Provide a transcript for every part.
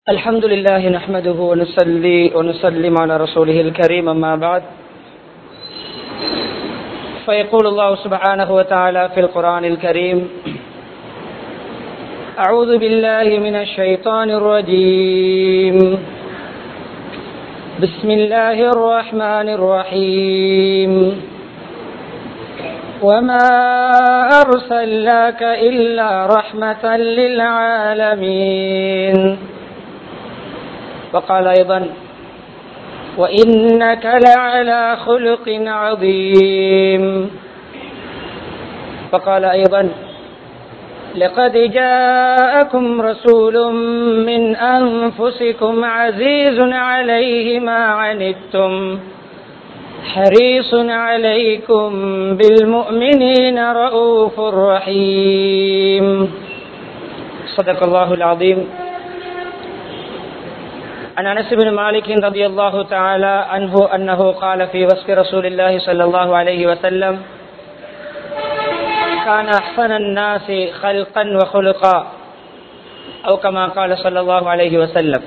الحمد لله نحمده ونصلي ونسلم على رسوله الكريم أما بعد فيقول الله سبحانه وتعالى في القرآن الكريم أعوذ بالله من الشيطان الرجيم بسم الله الرحمن الرحيم وما أرسلناك إلا رحمة للعالمين وقال أيضا وإنك لعلى خلق عظيم وقال أيضا لقد جاءكم رسول من أنفسكم عزيز عليه ما عنتم حريص عليكم بالمؤمنين رؤوف رحيم صدق الله العظيم. عن أنس بن مالك رضي الله تعالى عنه أنه قال في وصف رسول الله صلى الله عليه وسلم كان أحسن الناس خلقا وخلقا أو كما قال صلى الله عليه وسلم.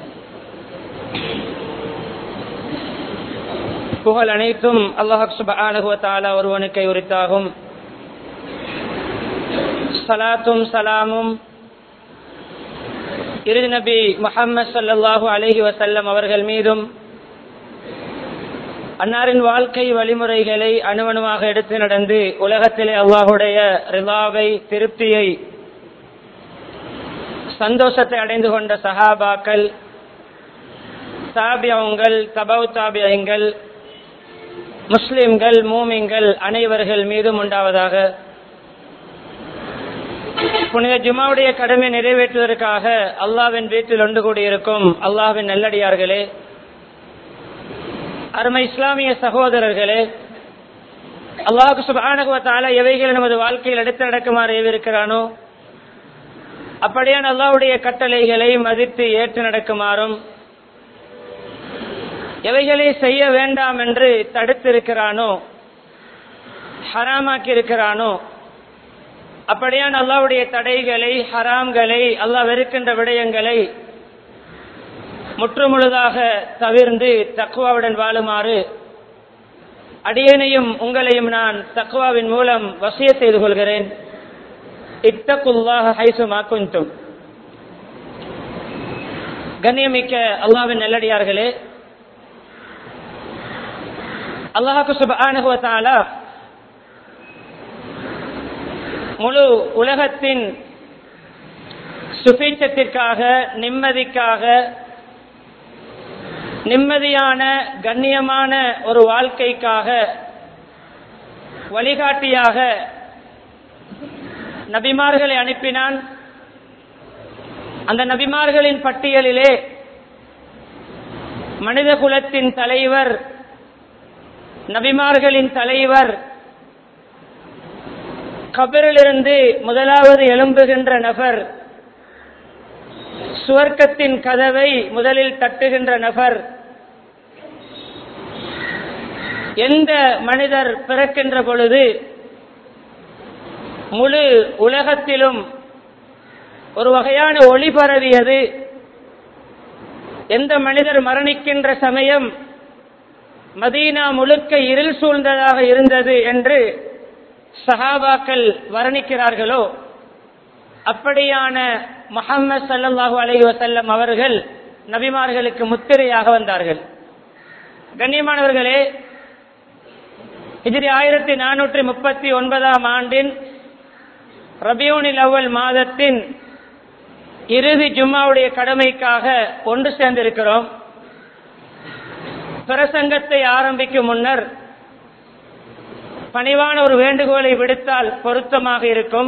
புகழ் அனைத்தும் அல்லாஹ் சுப்ஹானஹு வ தஆலா ஒருவனுக்கே உரித்தாகும். ஸலாத்தும் ஸலாமும் இறுதி நபி முஹம்மது ஸல்லல்லாஹு அலைஹி வஸல்லம் அவர்கள் மீதும் அன்னாரின் வாழ்க்கை வழிமுறைகளை அணுவணுவாக எடுத்து நடந்து உலகத்திலே அல்லாஹுடைய ரிலாவை திருப்தியை சந்தோஷத்தை அடைந்து கொண்ட சஹாபாக்கள் தாபியங்கள் தபவு தாபியங்கள் முஸ்லிம்கள் மூமின்கள் அனைவர்கள் மீதும் உண்டாவதாக. புனித ஜுமாவுடைய கடமை நிறைவேற்றுவதற்காக அல்லாஹ்வின் வீட்டில் ஒன்று கூடியிருக்கும் அல்லாஹ்வின் நல்லடியார்களே, அருமை இஸ்லாமிய சகோதரர்களே, அல்லாஹ் சுப்ஹானஹு வ தஆலா எவைகள் நமது வாழ்க்கையில் எடுத்து நடக்குமாறு ஏவிருக்கிறானோ அப்படியான அல்லாஹ்வுடைய கட்டளைகளை மதித்து ஏற்று நடக்குமாறும், எவைகளை செய்ய வேண்டாம் என்று தடுத்திருக்கிறானோ ஹராமாக்கி இருக்கிறானோ அப்படியான அல்லாஹ்வுடைய தடைகளை ஹராம்களை அல்லாஹ் வெறுக்கின்ற விடயங்களை முற்றுமுழுதாக தவிர்ந்து தக்வாவுடன் வாழுமாறு அடியேனையும் உங்களையும் நான் தக்வாவின் மூலம் வசியத் செய்து கொள்கிறேன். இத்தகுல்லாஹ ஹைசுமா குன்தும். கண்ணியமிக்க அல்லாஹ்வின் நல்லடியார்களே, அல்லாஹ் சுப்ஹானஹு வ தஆலா முழு உலகத்தின் சுபீட்சத்திற்காக, நிம்மதிக்காக, நிம்மதியான கண்ணியமான ஒரு வாழ்க்கைக்காக வழிகாட்டியாக நபிமார்களை அனுப்பினான். அந்த நபிமார்களின் பட்டியலிலே மனித குலத்தின் தலைவர், நபிமார்களின் தலைவர், கபரிலிருந்து முதலாவது எழும்புகின்ற நபர், சுவர்க்கத்தின் கதவை முதலில் தட்டுகின்ற நபர், எந்த மனிதர் பிறக்கின்ற பொழுது முழு உலகத்திலும் ஒரு வகையான ஒளி பரவியது, எந்த மனிதர் மரணிக்கின்ற சமயம் மதீனா முழுக்க இருள் சூழ்ந்ததாக இருந்தது என்று சஹாபாக்கள் வர்ணிக்கிறார்களோ அப்படியான முஹம்மது ஸல்லல்லாஹு அலைஹி வஸல்லம் அவர்கள் நபிமார்களுக்கு முத்திரையாக வந்தார்கள். கண்ணியமானவர்களே, ஹிஜ்ரி 1439 ஆண்டின் ரபியூனில் அவ்வல் மாதத்தின் இறுதி ஜும்மாவுடைய கடமைக்காக ஒன்று சேர்ந்திருக்கிறோம். பிரசங்கத்தை ஆரம்பிக்கும் முன்னர் பணிவான ஒரு வேண்டுகோளை விடுத்தால் பொருத்தமாக இருக்கும்.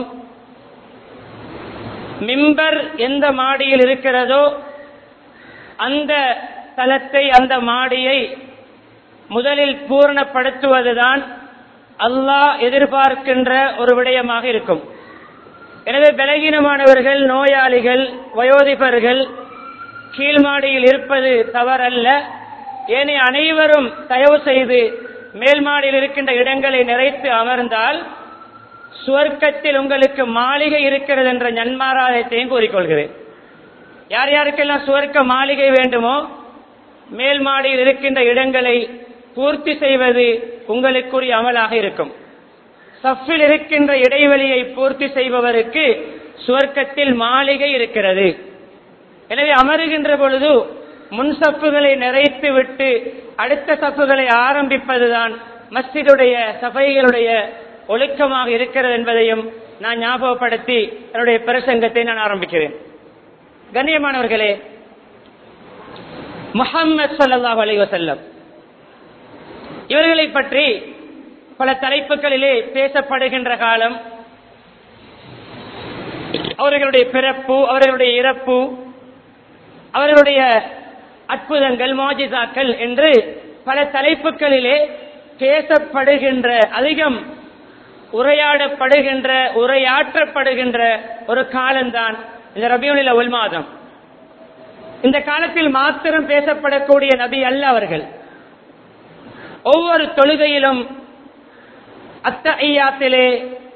மிம்பர் எந்த மாடியில் இருக்கிறதோ அந்த தலத்தை, அந்த மாடியை முதலில் பூரணப்படுத்துவதுதான் அல்லாஹ் எதிர்பார்க்கின்ற ஒரு விடயமாக இருக்கும். எனவே பலகீனமானவர்கள், நோயாளிகள், வயோதிபர்கள் கீழ்மாடியில் இருப்பது தவறல்ல. ஏனைய அனைவரும் தயவு செய்து மேல் மாடியில் இருக்கின்ற இடங்களை நிறைத்து அமர்ந்தால் சுவர்க்கத்தில் உங்களுக்கு மாளிகை இருக்கிறது என்ற நன்மாராயத்தையும் கூறிக்கொள்கிறேன். யார் யாருக்கெல்லாம் சுவர்க்க மாளிகை வேண்டுமோ மேல் மாடியில் இருக்கின்ற இடங்களை பூர்த்தி செய்வது உங்களுக்குரிய அமலாக இருக்கும். சஃபில் இருக்கின்ற இடைவெளியை பூர்த்தி செய்பவருக்கு சுவர்க்கத்தில் மாளிகை இருக்கிறது. எனவே அமருகின்ற பொழுது முன் சப்புகளை நிறைத்து விட்டு அடுத்த சப்புகளை ஆரம்பிப்பதுதான் மஸ்ஜிதுடைய சபைகளுடைய ஒழுக்கமாக இருக்கிறது என்பதையும் நான் ஞாபகப்படுத்தி என்னுடைய பிரசங்கத்தை நான் ஆரம்பிக்கிறேன். கண்ணியமானவர்களே, முஹம்மது ஸல்லல்லாஹு அலைஹி வஸல்லம் இவர்களை பற்றி பல தலைப்புகளிலே பேசப்படுகின்ற காலம், அவர்களுடைய பிறப்பு, அவர்களுடைய இறப்பு, அவர்களுடைய அற்புதங்கள், மோஜிசாக்கள் என்று பல தலைப்புகளிலே பேசப்படுகின்ற, அதிகம் உரையாடப்படுகின்ற, உரையாற்றப்படுகின்ற ஒரு காலம்தான் இந்த ரபியுல் அவ்வல் மாதம். இந்த காலத்தில் மாத்திரம் பேசப்படக்கூடிய நபி அல்ல அவர்கள். ஒவ்வொரு தொழுகையிலும் அத்தஹிய்யாத்திலே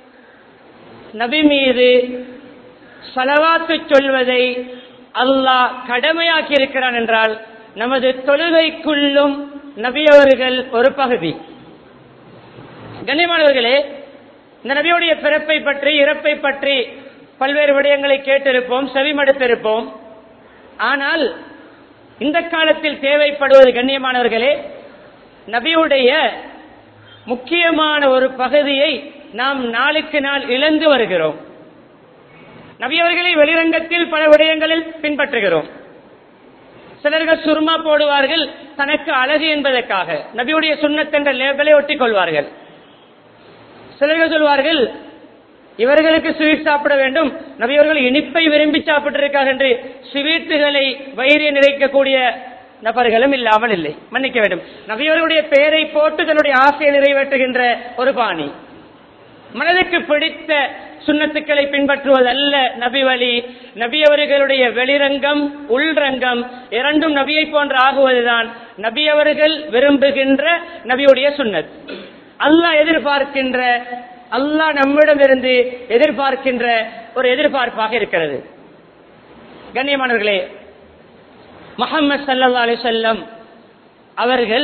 நபி மீது ஸலவாத்து சொல்வதை அல்லாஹ் கடமையாக்கி இருக்கிறான் என்றால் நமது தொழுகைக்குள்ளும் நபி அவர்கள் ஒரு பகுதி. கண்ணியமானவர்களே, இந்த நபியுடைய பிறப்பை பற்றி, இறப்பை பற்றி பல்வேறு விடயங்களை கேட்டிருப்போம், செவிமடுத்திருப்போம். ஆனால் இந்த காலத்தில் தேவைப்படுவது கண்ணியமானவர்களே, நபியுடைய முக்கியமான ஒரு பகுதியை நாம் நாளுக்கு நாள் இழந்து வருகிறோம். நபியவர்களை வெளிரங்கத்தில் பல விடயங்களில் பின்பற்றுகிறோம். சிலர்கள் சுர்மா போடுவார்கள் தனக்கு அழகு என்பதற்காக, நபியுடைய சுன்னத் என்ற லேபிளை ஒட்டிக் கொள்வார்கள். சிலர்கள் சொல்வார்கள் இவர்களுக்கு ஸ்வீட் சாப்பிட வேண்டும், நபியவர்கள் இனிப்பை விரும்பி சாப்பிட்டிருக்கார்கள் என்று ஸ்வீட்டுகளை வயிறு நிறைக்கக்கூடிய நபர்களும் இல்லாமல் இல்லை. மன்னிக்க வேண்டும், நபியவர்களுடைய பெயரை போட்டு தன்னுடைய ஆசையை நிறைவேற்றுகின்ற ஒரு பாணி. மனதுக்கு பிடித்த சுன்னத்துக்களை பின்பற்றுவதல்ல நபி வழி. நபியவர்களுடைய வெளிரங்கம், உள்ரங்கம் இரண்டும் நபியை போன்று ஆகுவதுதான் நபியவர்கள் விரும்புகின்ற நபியுடைய சுன்னத். அல்லாஹ் எதிர்பார்க்கின்ற, அல்லாஹ் நம்மிடமிருந்து எதிர்பார்க்கின்ற ஒரு எதிர்பார்ப்பாக இருக்கிறது. கண்ணியமானவர்களே, முஹம்மது ஸல்லல்லாஹு அலைஹி வஸல்லம் அவர்கள்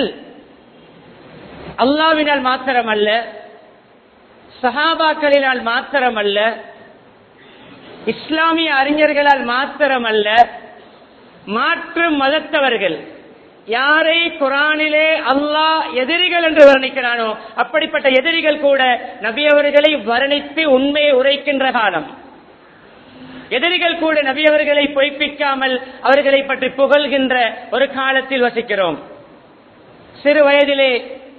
அல்லாஹ்வினால் மாத்திரமல்ல, சஹாபாக்களினால் மாத்திரமல்ல, இஸ்லாமிய அறிஞர்களால் மாத்திரமல்ல, மாற்று மதத்தவர்கள் யாரை குர்ஆனிலே அல்லாஹ் எதிரிகள் என்று வர்ணிக்கிறானோ அப்படிப்பட்ட எதிரிகள் கூட நபி அவர்களை வர்ணித்து உண்மையை உரைக்கின்ற காலம். எதிரிகள் கூட நபி அவர்களை பொய்ப்பிக்காமல் அவர்களை பற்றி புகழ்கின்ற ஒரு காலத்தில் வசிக்கிறோம். சிறு வயதிலே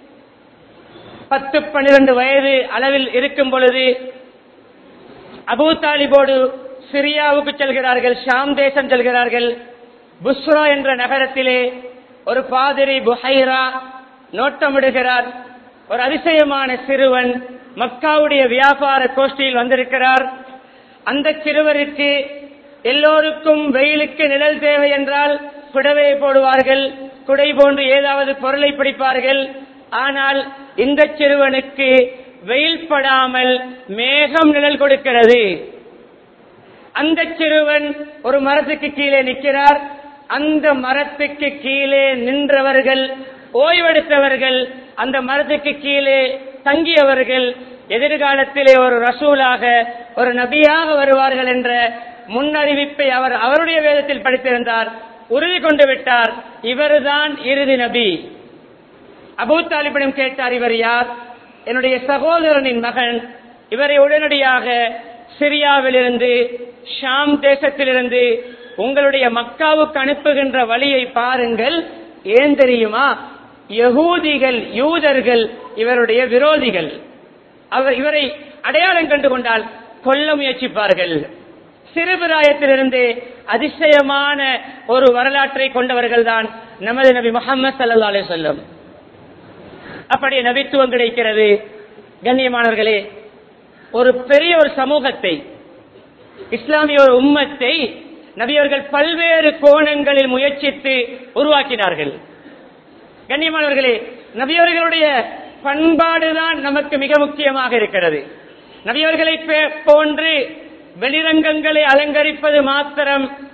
10-12 வயது அளவில் இருக்கும் பொழுது அபூ தாலிபோடு சிரியாவுக்கு செல்கிறார்கள், ஷாம் தேசம் செல்கிறார்கள். புஸ்ரா என்ற நகரத்திலே ஒரு பாதிரி புஹைரா நோட்டமிடுகிறார். ஒரு அதிசயமான சிறுவன் மக்காவுடைய வியாபார கோஷ்டியில் வந்திருக்கிறார். அந்த சிறுவருக்கு எல்லோருக்கும் வெயிலுக்கு நிழல் தேவை என்றால் புடவையை போடுவார்கள், குடை போன்று ஏதாவது பொருளை பிடிப்பார்கள். ஆனால் இந்த சிறுவனுக்கு வெயில் படாமல் மேகம் நிழல் கொடுக்கிறது. அந்த சிறுவன் ஒரு மரத்துக்கு கீழே நிற்கிறார். அந்த மரத்துக்கு கீழே நின்றவர்கள், ஓய்வெடுத்தவர்கள், அந்த மரத்துக்கு கீழே தங்கியவர்கள் எதிர்காலத்திலே ஒரு ரசூலாக, ஒரு நபியாக வருவார்கள் என்ற முன்னறிவிப்பை அவர் அவருடைய வேதத்தில் படித்திருந்தார். உறுதி கொண்டு விட்டார், இவர்தான் இறுதி நபி. அபூ தாலிபிடம் கேட்டார், இவர் யார்? என்னுடைய சகோதரனின் மகன். இவரை உடனடியாக சிரியாவிலிருந்து, ஷாம் தேசத்திலிருந்து உங்களுடைய மக்காவுக்கு அனுப்புகின்ற வழியை பாருங்கள். ஏன் தெரியுமா? யகூதிகள், யூதர்கள் இவருடைய விரோதிகள். இவரை அடையாளம் கண்டு கொண்டால் கொல்ல முயற்சிப்பார்கள். சிறுபிராயத்திலிருந்து அதிசயமான ஒரு வரலாற்றை கொண்டவர்கள் தான் நமது நபி முஹம்மது ஸல்லல்லாஹு அலைஹி வஸல்லம். அப்படியே நபித்துவம் கிடைக்கிறது. கண்ணியமானவர்களே, ஒரு பெரிய ஒரு சமூகத்தை, இஸ்லாமிய ஒரு உம்மத்தை நபியவர்கள் பல்வேறு கோணங்களில் முயற்சித்து உருவாக்கினார்கள். கண்ணியமானவர்களே, நபியவர்களுடைய பண்பாடுதான் நமக்கு மிக முக்கியமாக இருக்கிறது. நபியவர்களை போன்று வெளிரங்கங்களை அலங்கரிப்பது மாத்திரம்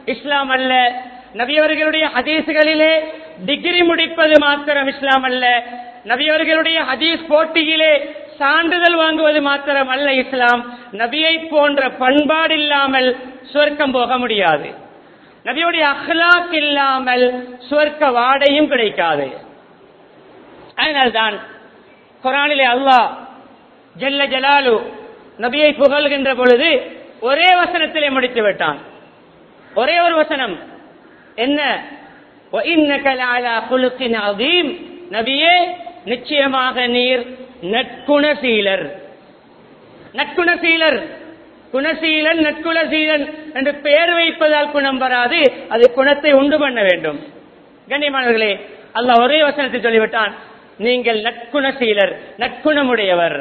இஸ்லாம் அல்ல. நபியவர்களுடைய ஹதீஸ்களிலே டிகிரி முடிப்பது மாத்திரம் இஸ்லாம் அல்ல. நபியவர்களுடைய ஹதீஸ் போட்டியிலே சான்றிதழ் வாங்குவது மாத்திரம் அல்ல இஸ்லாம். நபியை போன்ற பண்பாடு இல்லாமல் சுவர்க்கம் போக முடியாது. நபியுடைய அஹ்லாக் இல்லாமல் சுவர்க்க வாடையும் கிடைக்காது. அதனால்தான் குர்ஆனிலே அல்லாஹ் ஜல்ல ஜலாலு நபியை புகழ்கின்ற பொழுது ஒரே வசனத்திலே முடித்து விட்டான். ஒரே ஒரு வசனம் என்ன? وَإِنَّكَ لَعَلَى خُلُقٍ عَظِيمٍ. நபியே, நிச்சயமாக நீர் நற்குணசீலர். நற்குணசீலர், குணசீலன் நற்குணசீலன் என்று பெயர் வைப்பதால் குணம் வராது, அது குணத்தை உண்டு பண்ண வேண்டும். கண்ணியமானவர்களே, அல்லாஹ் ஒரே வசனத்தில் சொல்லிவிட்டான், நீங்கள் நற்குணசீலர், நற்குணமுடையவர்.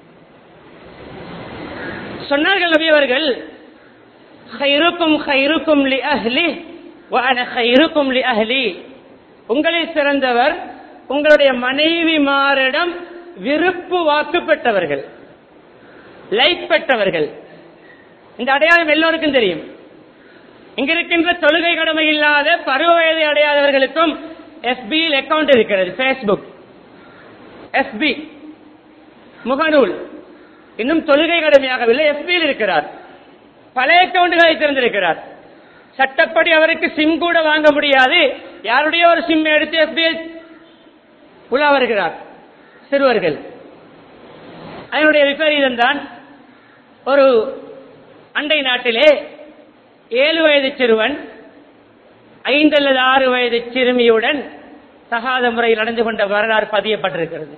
சொன்னார்கள் நபி அவர்கள், خيركم خيركم لأهله وأنا خيركم لأهلي. உங்களில் சிறந்தவர் உங்களுடைய மனைவிமாரிடம் விருப்பு வாக்கு பெற்றவர்கள், லைக் பெற்றவர்கள். இந்த அடையாளம் எல்லோருக்கும் தெரியும். இங்க இருக்கின்ற தொழுகை கடமை இல்லாத பருவ வயதை அடையாதவர்களுக்கும் FB அக்கவுண்ட் இருக்கிறது. Facebook, FB முகநூல். இன்னும் தொழுகை கடமையாகவில்லை, FB இருக்கிறார். பல அக்கவுண்டுகளை திறந்திருக்கிறார். சட்டப்படி அவருக்கு சிம் கூட வாங்க முடியாது. யாருடைய ஒரு சிம் எடுத்து FB உலா வருகிறார் சிறுவர்கள். அதனுடைய விபரீதம் தான், ஒரு அண்டை நாட்டிலே 7 வயது சிறுவன் 5 அல்லது 6 வயது சிறுமியுடன் தகாத முறையில் நடந்து கொண்ட வரலாறு பதியப்பட்டிருக்கிறது.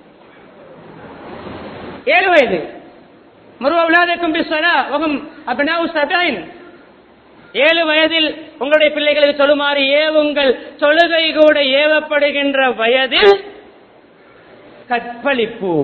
7 வயது. முருவலாதக்கும் பிஸ்ஸலா வஹும் அப்னாஉ ஸபீன். 7 வயதில் உங்களுடைய பிள்ளைகளுக்கு சொல்லுமாறு ஏவுங்கள். தொழுகை கூட ஏவப்படுகின்ற வயதில் கற்பழிப்பு.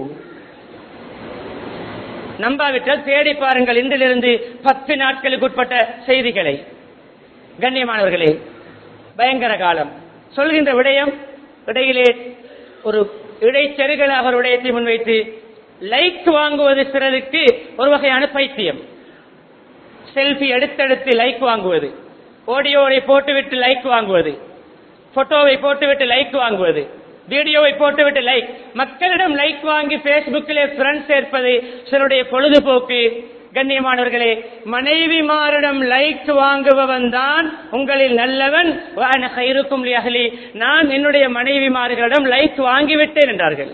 நம்பாவிட்டால் தேடி பாருங்கள் இன்றிலிருந்து 10 நாட்களுக்கு உட்பட்ட செய்திகளை. கண்ணியமானவர்களே, பயங்கர காலம். சொல்கின்ற விடயம் இடையிலே ஒரு இடைச்செருகலாக ஒரு விடயத்தை முன்வைத்து லைக் வாங்குவது சிலருக்கு ஒரு வகையான பைத்தியம். செல்ஃபி எடுத்தெடுத்து லைக் வாங்குவது, ஆடியோவை போட்டுவிட்டு லைக் வாங்குவது, போட்டோவை போட்டுவிட்டு லைக் வாங்குவது, வீடியோவை போட்டுவிட்டு லைக். மக்களிடம் லைக் வாங்கி பேஸ்புக்கிலே ஃப்ரெண்ட் சேர்ப்பது சிலருடைய பொழுதுபோக்கு. கண்ணியமானவர்களே, மனைவிமாரிடம் லைக் வாங்குபவன் தான் உங்களில் நல்லவன். நான் என்னுடைய மனைவிமார்களிடம் லைக் வாங்கிவிட்டேன் என்றார்கள்,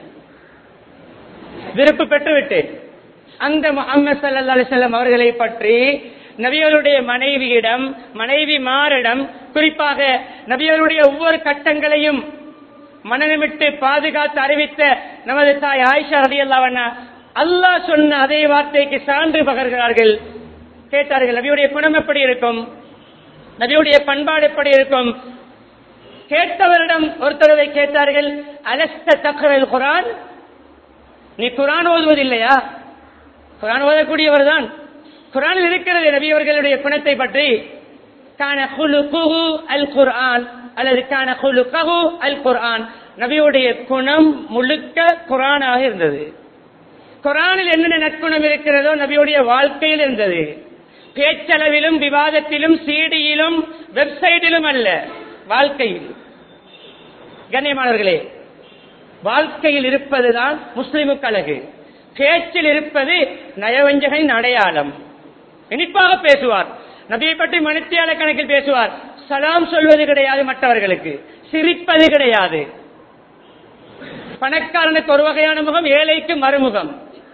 விருப்பு பெற்றுவிட்டேன். அந்த முஹம்மது ஸல்லல்லாஹு அலைஹி வஸல்லம் அவர்களை பற்றி நபிகளுடைய மனைவியிடம், மனைவிமாரிடம், குறிப்பாக நபிகளுடைய ஒவ்வொரு கட்டங்களையும் மனநிமிட்டு பாதுகாத்து அறிவித்த நமது தாய் ஆயிஷா ரலியல்லாஹு அன்ஹா அல்லாஹ் சொன்ன அதே வார்த்தைக்கு சான்று பகர்கிறார்கள். கேட்டார்கள், நபியுடைய குணம் எப்படி இருக்கும், நபியுடைய பண்பாடு எப்படி இருக்கும்? கேட்டவரிடம் ஒரு தடவை கேட்டார்கள், அலஸ்த தக்ரல் குர்ஆன், நீ குர்ஆன் ஓதுவதில்லையா? குர்ஆன் ஓதக்கூடியவர் தான். குர்ஆனில் இருக்கிறது நபி அவர்களுடைய குணத்தை பற்றி. கான குலுகுஹு அல் குர்ஆன் அல்லது கான குலுகஹு அல் குர்ஆன். நபியுடைய குணம் முழுக்க குர்ஆனாக இருந்தது. குர்ஆனில் என்னென்ன நற்குணம் இருக்கிறதோ நபியுடைய வாழ்க்கையில் இருந்தது. பேச்சளவிலும், விவாதத்திலும், சீடியிலும், வெப்சைட்டிலும் அல்ல, வாழ்க்கையில். கண்ணியமானவர்களே, வாழ்க்கையில் இருப்பதுதான் முஸ்லிமுக்கு அழகு. பேச்சில் இருப்பது நயவஞ்சகனின் அடையாளம். இனிப்பாக பேசுவார், நபியை பற்றி மணித்தியால கணக்கில் பேசுவார். சலாம் சொல்வது கிடையாது, மற்றவர்களுக்கு சிரிப்பது கிடையாது. பணக்காரனுக்கு ஒரு வகையான முகம், ஏழைக்கு மறுமுகம்.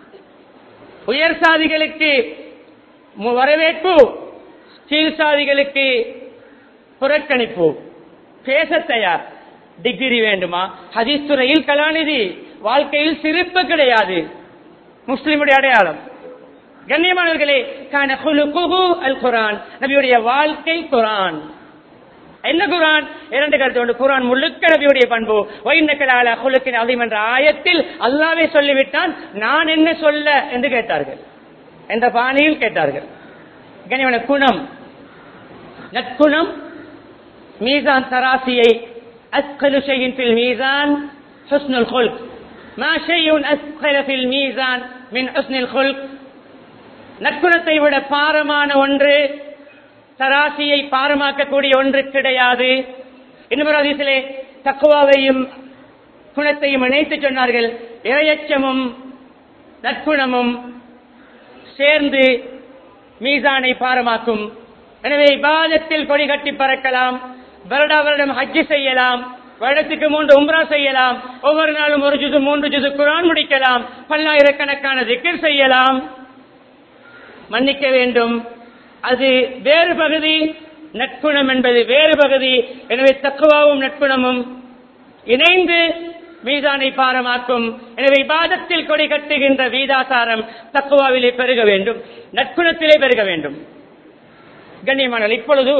உயர் சாதிகளுக்கு வரவேற்பு, கீழ் சாதிகளுக்கு புறக்கணிப்பு. பேச தயார். டிகிரி வேண்டுமா? ஹதீஸ் துறையில் கலாநிதி. வாழ்க்கையில் சிரிப்பு கிடையாது. முஸ்லிமுடைய அடையாளம். கண்ணியமானவர்களே, கான குலுகுஹு அல் குர்ஆன். நபியுடைய வாழ்க்கை குர்ஆன். என்ன குர்ஆன்? 2 கருத்து உண்டு. குர்ஆன் முழுக்க நபியுடைய பண்பு. வைன்னக லஅலா குலுகின் அதீம் என்ற ஆயத்தில் அல்லாஹ்வே சொல்லிவிட்டான். நான் என்ன சொல்ல என்று கேட்டார்கள், என்ற பாணியில் கேட்டார்கள். கண்ணியமான குணம், நற்குணம் மீசான் தராசியை அஸ்கலு ஷைஇன் ஃபில் மீசான் ஹுஸ்னுல் குல்க். மா ஷைஉன் அஸ்கல ஃபில் மீசான் மின் ஹுஸ்னில் குல்க். நற்குணத்தை விட பாரமான ஒன்று தராசியை பாரமாக்கக்கூடிய ஒன்று கிடையாது. இன்னொரு ஹதீஸிலே தக்வாவையும் குணத்தையும் இணைத்து சொன்னார்கள். இறையச்சமும் நற்குணமும் சேர்ந்து மீசானை பாரமாக்கும். எனவே இபாதத்தில் கொடி கட்டி பறக்கலாம், வருடா வருடம் ஹஜ் செய்யலாம், வருடத்துக்கு 3 உம்ரா செய்யலாம், ஒவ்வொரு நாளும் 1 ஜுது 3 ஜுது குர்ஆன் முடிக்கலாம், பல்லாயிரக்கணக்கான திக்ர் செய்யலாம். மன்னிக்க வேண்டும், அது வேறு பகுதி, நற்குணம் என்பது வேறு பகுதி. எனவே தக்வாவும் நற்குணமும் இணைந்து மீசானை பாரமாக்கும். எனவே இபாதத்தில் கொடி கட்டுகின்ற வீதாசாரம் தக்வாவிலே பெருக வேண்டும், நற்குணத்திலே பெருக வேண்டும். கண்ணியமானவர்கள், இப்பொழுது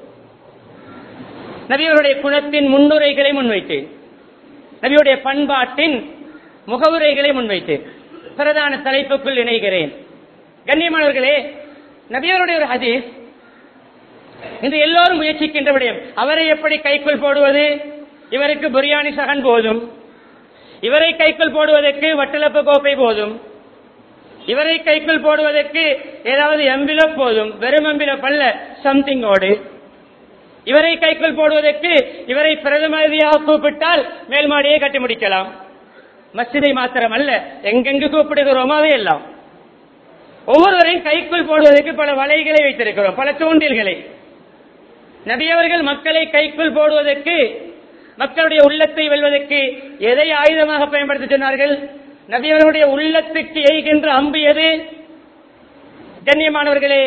நபியுடைய குணத்தின் முன்னுரைகளை முன்வைத்தேன், நபியுடைய பண்பாட்டின் முகவுரைகளை முன்வைத்தேன். பிரதான தலைப்புக்குள் இணைகிறேன். கண்ணியமானவர்களே, நபியுடைய ஒரு ஹதீஸ் இன்று எல்லோரும் முயற்சிக்கின்ற விடயம். அவரை எப்படி கைக்குள் போடுவது? இவருக்கு பிரியாணி சகன் போதும், இவரை கைக்குள் போடுவதற்கு வட்டலப்பு கோப்பை போதும், இவரை கைக்குள் போடுவதற்கு ஏதாவது எம்பிலப் போதும், வெறும் எம்பிலப் அல்ல, சம்திங்கோடு. இவரை கைக்குள் போடுவதற்கு இவரை பிரதமதியாக கூப்பிட்டால் மேல் மாடியை கட்டி முடிக்கலாம். மஸ்ஜிதை மாத்திரம் அல்ல, எங்கெங்கு கூப்பிடுகிறோமோ அவையெல்லாம். ஒவ்வொருவரையும் கைக்குள் போடுவதற்கு பல வலைகளை வைத்திருக்கிறோம், பல தூண்டில்களை. நபி அவர்கள் மக்களை கைக்குள் போடுவதற்கு, மக்களுடைய உள்ளத்தை வெல்வதற்கு எதை ஆயுதமாக பயன்படுத்த சொன்னார்கள்? நபி அவர்களுடைய உள்ளத்துக்கு எய்கின்ற அம்பு எது? கண்ணியமானவர்களே,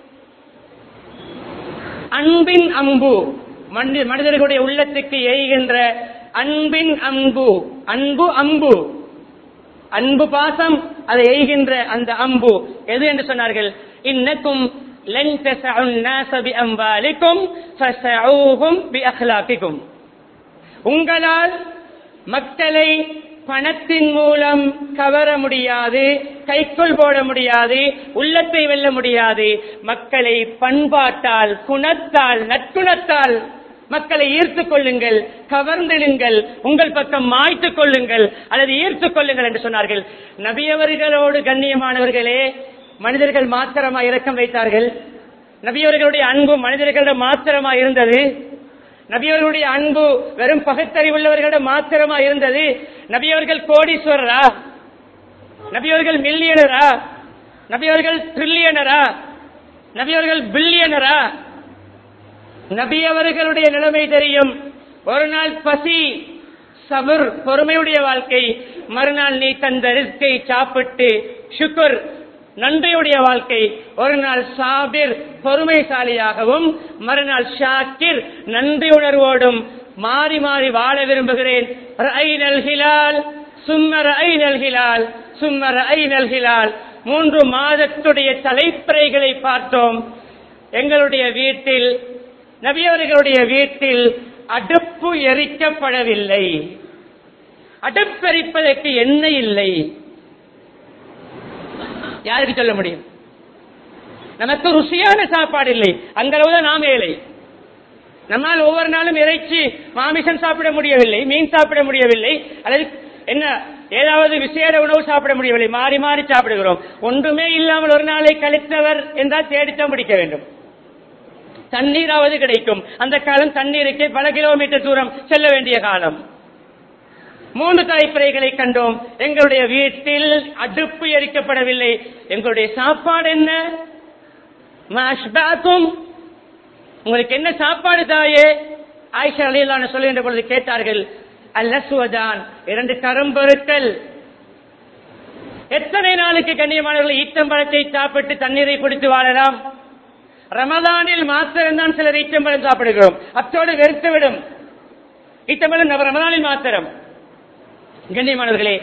அன்பின் அம்பு. மனிதர்களுடைய உள்ளத்துக்கு எய்கின்ற அன்பின் அம்பு. அன்பு அம்பு, அன்பு பாசம், அதை எய்கின்ற அந்த அம்பு எது என்று சொன்னார்கள்? இன்னக்கும் லன் தஸஉன் நாஸ பிஅம்வாலிக்கும் ஃபஸஊஹும் பிஅக்லாகிக்கும். உங்களால் மக்களை பணத்தின் மூலம் கவர முடியாது, கைக்குள் போட முடியாது, உள்ளத்தை வெல்ல முடியாது. மக்களை பண்பாட்டால், குணத்தால், நற்குணத்தால் மக்களை ஈர்த்துக் கொள்ளுங்கள், கவர்ந்திடுங்கள், உங்கள் பக்கம் மாய்த்துக் கொள்ளுங்கள் அல்லது ஈர்த்துக் கொள்ளுங்கள் என்று சொன்னார்கள். நபியவர்களோடு கண்ணியமானவர்களே, மனிதர்கள் மாத்திரமா இரக்கம் வைத்தார்கள். நபியவர்களுடைய அன்பு மனிதர்களிடம் மாத்திரமா இருந்தது. நபியவர்களுடைய அன்பு வெறும் பகுத்தறிவுள்ளவர்களிடம் மாத்திரமா இருந்தது. நபியவர்கள் கோடீஸ்வரரா? நபியவர்கள் மில்லியனரா? நபியவர்கள் ட்ரில்லியனரா? நபியவர்கள் பில்லியனரா? நபியவர்களுடைய நிலைமை தெரியும். ஒரு நாள் பசி, சபர், பொறுமையுடைய வாழ்க்கை. மறுநாள் நீ தந்த ரிஸ்கை சாப்பிட்டு ஷுக்ர், நன்றியுடைய வாழ்க்கை. ஒரு நாள் சாபிர், பொறுமைசாலியாகவும், மறுநாள் ஷாக்கிர், நன்றி உணர்வோடும் மாறி மாறி வாழ விரும்புகிறேன். ரஐனல் ஹிலால் சும்ம ரஐனல் ஹிலால் சும்ம ரஐனல் ஹிலால். 3 மாதத்துடைய தலைப்பிறைகளை பார்த்தோம். எங்களுடைய வீட்டில், நபியவர்களுடைய வீட்டில் அடுப்பு எரிக்கப்படவில்லை. அடுப்பெரிப்பதற்கு எண்ணெய் இல்லை. யாருக்கு சொல்ல முடியும்? நமக்கு ருசியான சாப்பாடு இல்லை, அந்த அளவுதான் நாம் ஏழை. நம்மால் ஒவ்வொரு நாளும் இறைச்சி, மாமிசம் சாப்பிட முடியவில்லை, மீன் சாப்பிட முடியவில்லை, அல்லது என்ன ஏதாவது விசேட உணவு சாப்பிட முடியவில்லை. மாறி மாறி சாப்பிடுகிறோம். ஒன்றுமே இல்லாமல் ஒரு நாளை கழித்தவர் என்றால் தேடித்தான் பிடிக்க வேண்டும். தண்ணீராவது கிடைக்கும். அந்த காலம் தண்ணீருக்கு பல கிலோமீட்டர் தூரம் செல்ல வேண்டிய காலம். 3 தலைப்பிறைகளை கண்டோம். எங்களுடைய வீட்டில் அடுப்பு எரிக்கப்படவில்லை. எங்களுடைய சாப்பாடு என்ன? மாஷ்பாத்தும், உங்களுக்கு என்ன சாப்பாடு தாயே? ஆயிஷா ரலியல்லாஹு அன்ஹா சொல்லுகின்ற பொழுது கேட்டார்கள், அல்-அஸ்வதான், 2 கரும்பொருட்கள். எத்தனை நாளுக்கு கண்ணியமானவர்கள் ஈத்தம்பழத்தை சாப்பிட்டு தண்ணீரை குடித்து வாழலாம்? ரமதானில் மாத்திரம்தான் சிலர் ஈத்தம்பழம் சாப்பிடுகிறோம், அத்தோடு வெறுத்துவிடும். ஈத்தம்பழம் ரமதானில் மாத்திரம். கண்ணியமானவர்களே,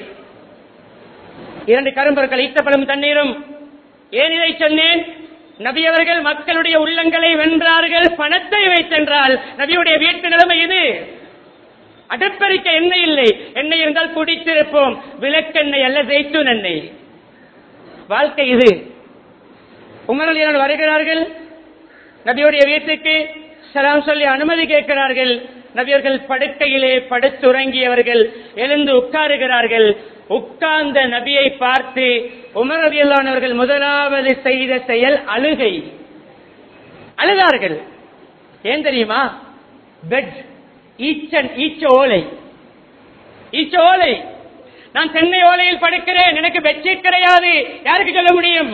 2 கரும்பொருட்கள், ஈத்தப்பழம் தண்ணீரும். ஏன் இதை சொன்னேன்? நபியவர்கள் மக்களுடைய உள்ளங்களை வென்றார்கள், பணத்தை வைத்தென்றால் நபியுடைய வீட்டு நிலைமை இது. அடுப்பெரிக்க எண்ணெய் இல்லை. எண்ணெய் இருந்தால் குடித்திருப்போம். விளக்கெண்ணெய் அல்ல, ஜெய்தூன் எண்ணெய். வாழ்க்கை இது. உமர் ரலியல்லாஹு வருகிறார்கள், நபியுடைய வீட்டுக்கு சலாம் சொல்லி அனுமதி கேட்கிறார்கள். நபியர்கள் படுக்கையிலே படுத்துறங்கியவர்கள் எழுந்து உட்காருகிறார்கள். உட்கார்ந்த நபியை பார்த்து உமர் ரலியல்லாஹு அன்ஹு முதலாவது செய்த செயல் அழுகை. அழுதார்கள். ஏன் தெரியுமா? பெட், ஈச்ச ஓலை, ஈச்ச ஓலை. நான் தென்னை ஓலையில் படுக்கிறேன், எனக்கு பெட்ஷீட் கிடையாது. யாருக்கு சொல்ல முடியும்?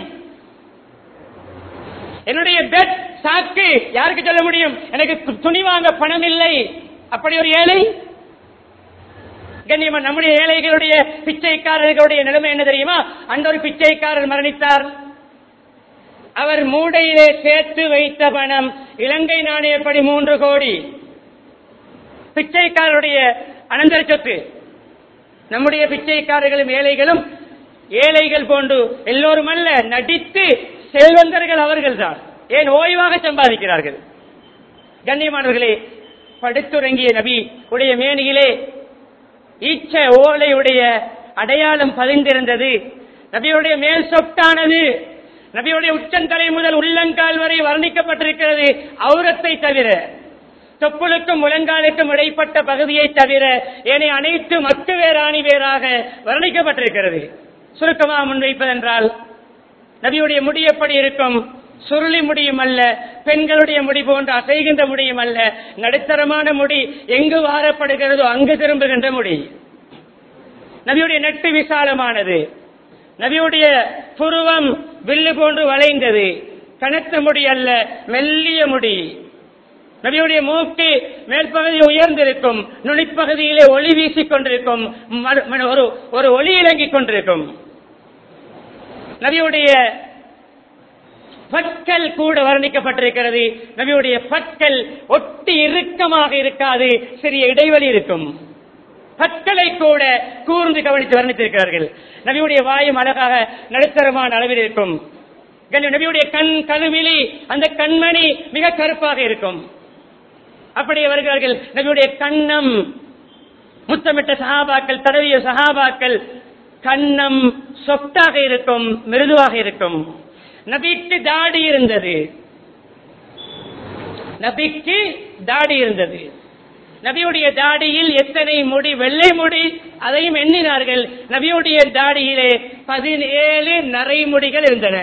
என்னுடைய பெட் சாக்கு யாருக்கு சொல்ல முடியும்? எனக்கு துணி வாங்க பணம் இல்லை. அப்படி ஒரு ஏழை. கண்ணியமா, நம்முடைய ஏழைகளுடைய பிச்சைக்காரர்களுடைய நிலைமை என்ன தெரியுமா? அந்த ஒரு பிச்சைக்காரர் மரணித்தார். அவர் மூடையிலே சேர்த்து வைத்த பணம் இலங்கை நாணயப்படி 3 கோடி. பிச்சைக்காரருடைய அனந்தர சொத்து. நம்முடைய பிச்சைக்காரர்களும் ஏழைகளும் ஏழைகள் போன்று எல்லோரும் அல்ல, நடித்து செல்வந்தர்கள் அவர்கள் தான். ஏன்? ஓய்வாக சம்பாதிக்கிறார்கள். கண்ணியமானவர்களே, படுத்துறங்கிய நபி உடைய மேனியிலே ஈச்ச ஓலையுடைய அடையாளம் பதிந்திருந்தது. நபியுடைய மேல் சொட்டானது. நபியுடைய உச்சந்தலை முதல் உள்ளங்கால் வரை வர்ணிக்கப்பட்டிருக்கிறது. அவுரத்தை தவிர, தொப்புளுக்கும் முழங்காலுக்கும் இடைப்பட்ட பகுதியை தவிர ஏனைய அனைத்து மக்கு வேறு ஆணி வேறாக வர்ணிக்கப்பட்டிருக்கிறது. சுருக்கமாக முன்வைப்பதென்றால், நபியுடைய முடி எப்படி இருக்கும்? சுருளி முடியும் அல்ல, பெண்களுடைய முடி போன்று அசைகின்ற முடியும் அல்ல, நடுத்தரமான முடி, எங்கு வாரப்படுகிறதோ அங்கு திரும்புகின்ற முடி. நபியுடைய நெட்டு விசாலமானது. நபியுடைய புருவம் வில்லு போன்று வளைந்தது. கனத்த முடி அல்ல, மெல்லிய முடி. நபியுடைய மூக்கு மேற்பகுதி உயர்ந்திருக்கும், நுனிப்பகுதியிலே ஒளி வீசிக் கொண்டிருக்கும், ஒரு ஒளி இறங்கிக் கொண்டிருக்கும். நபியுடைய பற்கள் கூட வர்ணிக்கப்பட்டிருக்கிறது. நபியுடைய பற்கள் ஒட்டி இறுக்கமாக இருக்காது, சிறிய இடைவெளி இருக்கும். பற்களை கூட கூர்ந்து கவனித்து வர்ணித்திருக்கிறார்கள். நபியுடைய வாயும் அழகாக நடுத்தரமான அளவில் இருக்கும். நபியுடைய கண் கழுவிழி, அந்த கண்மணி மிக கருப்பாக இருக்கும். அப்படியே வருகிறார்கள். நபியுடைய கண்ணம், முத்தமிட்ட சஹாபாக்கள், தடவிய சஹாபாக்கள், கண்ணம் சொட்டாக இருக்கும், மிருதுவாக இருக்கும். நபிக்கு தாடி இருந்தது. நபிக்கு தாடி இருந்தது. நபியுடைய தாடியில் எத்தனை முடி? வெள்ளை முடி. அதையும் எண்ணினார்கள். நபியுடைய தாடியிலே 17 நரைமுடிகள் இருந்தன.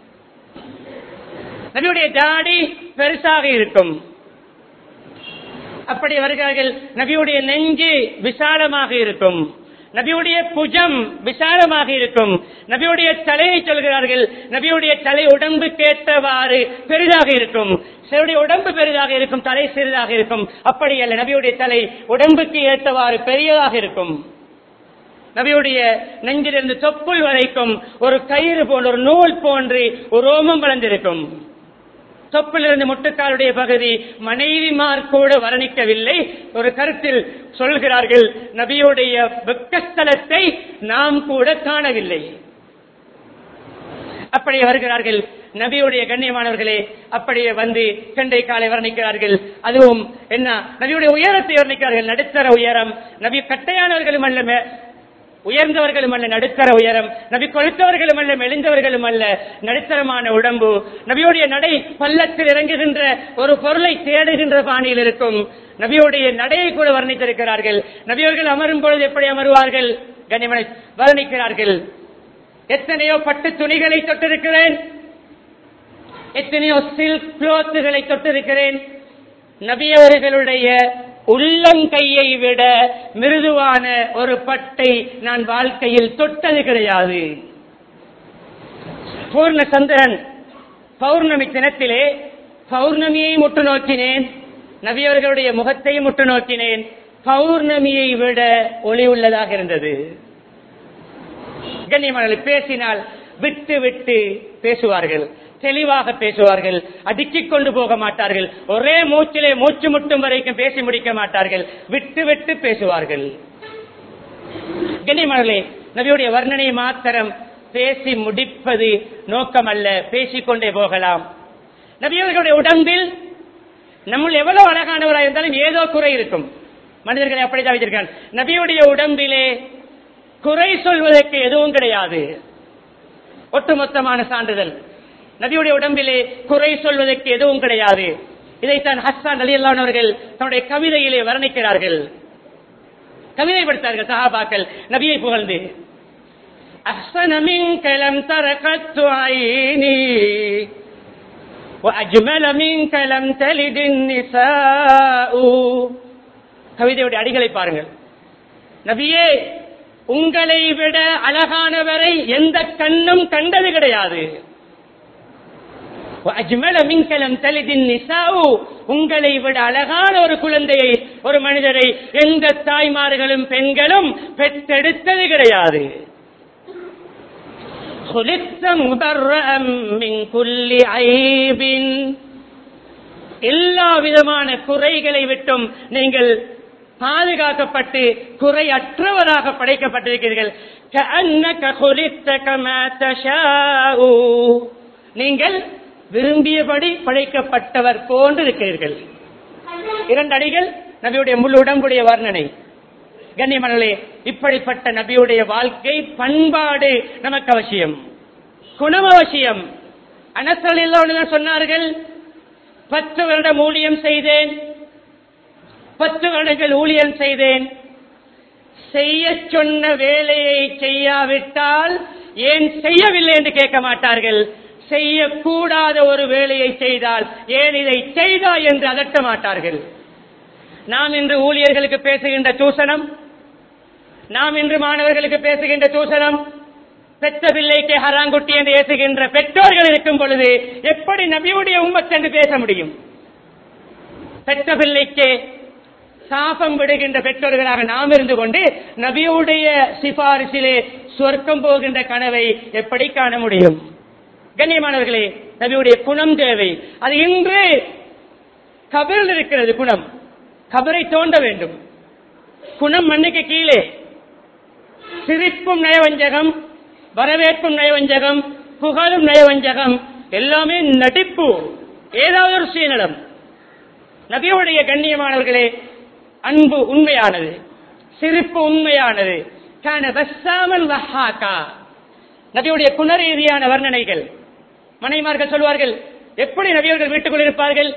நபியுடைய தாடி பெருசாக இருக்கும். அப்படி வருகிறார்கள். நபியுடைய நெஞ்சு விசாலமாக இருக்கும். நபியுடைய புஜம் விசாலமாக இருக்கும். நபியுடைய தலையை சொல்கிறார்கள். நபியுடைய தலை உடம்பு கேட்டவாறு பெரிதாக இருக்கும். சிலருடைய உடம்பு பெரிதாக இருக்கும், தலை சிறிதாக இருக்கும். அப்படி அல்ல, நபியுடைய தலை உடம்புக்கு ஏற்றவாறு பெரியதாக இருக்கும். நபியுடைய நெஞ்சிலிருந்து தொப்புள் வரைக்கும் ஒரு கயிறு போன்ற, ஒரு நூல் போன்று ஒரு ரோமம் வளர்ந்திருக்கும். தொப்பிலிருந்து முட்டுக்காலுடைய பகுதி மனைவிமார் கூட வர்ணிக்கவில்லை. ஒரு கருத்தில் சொல்கிறார்கள், நபியுடைய வெக்கஸ்தலத்தை நாம் கூட காணவில்லை. அப்படியே வருகிறார்கள். நபியுடைய கண்ணியமானவர்களே, அப்படியே வந்து கெண்டை காலை வர்ணிக்கிறார்கள். அதுவும் என்ன, நபியுடைய உயரத்தை வர்ணிக்கிறார்கள். நடுத்தர உயரம். நபி கட்டையானவர்களும் அல்ல, உயர்ந்தவர்களும் அல்ல, நடுத்தர உயரம். நபி கொழுத்தவர்களும் அல்ல, மெலிந்தவர்களும் அல்ல, நடுத்தரமான உடம்பு. நபியுடைய நடை பள்ளத்தில் இறங்குகின்ற ஒரு பொருளை தேடுகின்ற பாணியில் இருக்கும். நபியுடைய நடையை கூட வர்ணித்திருக்கிறார்கள். நபியவர்கள் அமரும் பொழுது எப்படி அமருவார்கள் கண்ணியமனை வர்ணிக்கிறார்கள். எத்தனையோ பட்டு துணிகளை தொட்டிருக்கிறேன், எத்தனையோ சில்க் கிளோத்துகளை தொட்டிருக்கிறேன். நபியவர்களுடைய உள்ளங்கையை விட மிருதுவான ஒரு பட்டை நான் வாழ்க்கையில் தொட்டது கிடையாது. பூர்ண சந்திரன் பௌர்ணமி தினத்திலே பௌர்ணமியை முற்று நோக்கினேன், நபியவர்களுடைய முகத்தையும் முற்று நோக்கினேன். பௌர்ணமியை விட ஒளி உள்ளதாக இருந்தது. கண்ணியமானவர்கள், பேசினால் விட்டு விட்டு பேசுவார்கள், தெளிவாக பேசுவார்கள், அடுக்கிக் கொண்டு போக மாட்டார்கள். ஒரே மூச்சிலே மூச்சு முட்டும் வரைக்கும் பேசி முடிக்க மாட்டார்கள், விட்டு விட்டு பேசுவார்கள். கண்ணியமானவர்களே, நபியுடைய வர்ணனை மாத்திரம் பேசி முடிப்பது நோக்கம் அல்ல, பேசிக்கொண்டே போகலாம். நபியவர்களுடைய உடம்பில் நம்ம எவ்வளவு அழகானவராக இருந்தாலும் ஏதோ குறை இருக்கும். மனிதர்களை அப்படித்தான் வைத்திருக்காங்க. நபியுடைய உடம்பிலே குறை சொல்வதற்கு எதுவும் கிடையாது. ஒட்டுமொத்தமான சான்றிதழ், நபியுடைய உடம்பிலே குறை சொல்வதற்கு எதுவும் கிடையாது. இதைத்தான் ஹஸ்ஸான் ரலியல்லாஹு அவர்கள் தன்னுடைய கவிதையிலே வர்ணிக்கிறார்கள், கவிதைப்படுத்தார்கள் சஹாபாக்கள் நபியை புகழ்ந்து. அஹ்ஸன மின்க லம் தர கத்து ஐனி وأجمل منك لم تلد النساء. கவிதையுடைய அடிகளை பாருங்கள். நபியே, உங்களை விட அழகானவரை எந்த கண்ணும் கண்டது கிடையாது. உங்களை விட அழகான ஒரு குழந்தையை, ஒரு மனிதரை எந்த தாய்மார்களும் பெண்களும் பெற்றெடுத்தது கிடையாது. எல்லா விதமான குறைகளை விட்டும் நீங்கள் பாதுகாக்கப்பட்டு குறையற்றவராக படைக்கப்பட்டிருக்கிறீர்கள். நீங்கள் விரும்பியபடி படைக்கப்பட்டவர் போன்று இருக்கிறீர்கள். 2 அடிகள் நபியுடைய முழு உடம்புடைய வர்ணனை. கண்ணியமானவர்களே, இப்படிப்பட்ட நபியுடைய வாழ்க்கை பண்பாடு நமக்கு அவசியம், குணம் அவசியம். அனஸ் ரலியல்லாஹு அன்ஹு சொன்னார்கள், 10 வருடம் ஊழியம் செய்தேன், 10 வருடங்கள் ஊழியம் செய்தேன். செய்ய சொன்ன வேலையை செய்யாவிட்டால் ஏன் செய்யவில்லை என்று கேட்க மாட்டார்கள். செய்யக்கூடாத ஒரு வேலையை செய்தால் ஏன் இதை செய்தாய் என்று அதட்ட மாட்டார்கள். நாம் இன்று ஊழியர்களுக்கு பேசுகின்ற தூசணம், நாம் இன்று மாணவர்களுக்கு பேசுகின்ற தூசணம், பெற்ற பிள்ளைக்கு ஹராங்குட்டி என்று ஏசுகின்ற பெற்றோர்கள் இருக்கும் பொழுது எப்படி நபியுடைய உம்மத் என்று பேச முடியும்? பெற்ற பிள்ளைக்கு சாபம் விடுகின்ற பெற்றோர்களாக நாம் இருந்து கொண்டு நபியுடைய சிபாரிசிலே சொர்க்கம் போகின்ற கனவை எப்படி காண முடியும்? கண்ணியமானவர்களே, நபியுடைய குணம் தேவை. அது இன்று கபரில் இருக்கிறது. குணம் கபரை தோண்ட வேண்டும். குணம் மண்ணுக்கு கீழே. சிரிப்பும் நயவஞ்சகம், வரவேற்பும் நயவஞ்சகம், புகழும் நயவஞ்சகம், எல்லாமே நடிப்பு, ஏதாவது ஒரு சுயநலம். நபியுடைய கண்ணியமானவர்களே, அன்பு உண்மையானது, சிரிப்பு உண்மையானது. நபியுடைய குணரீதியான வர்ணனைகள். மனைமார்கள் சொல்வார்கள், எப்படி நபியர்கள் வீட்டுக்குள் இருப்பார்கள்?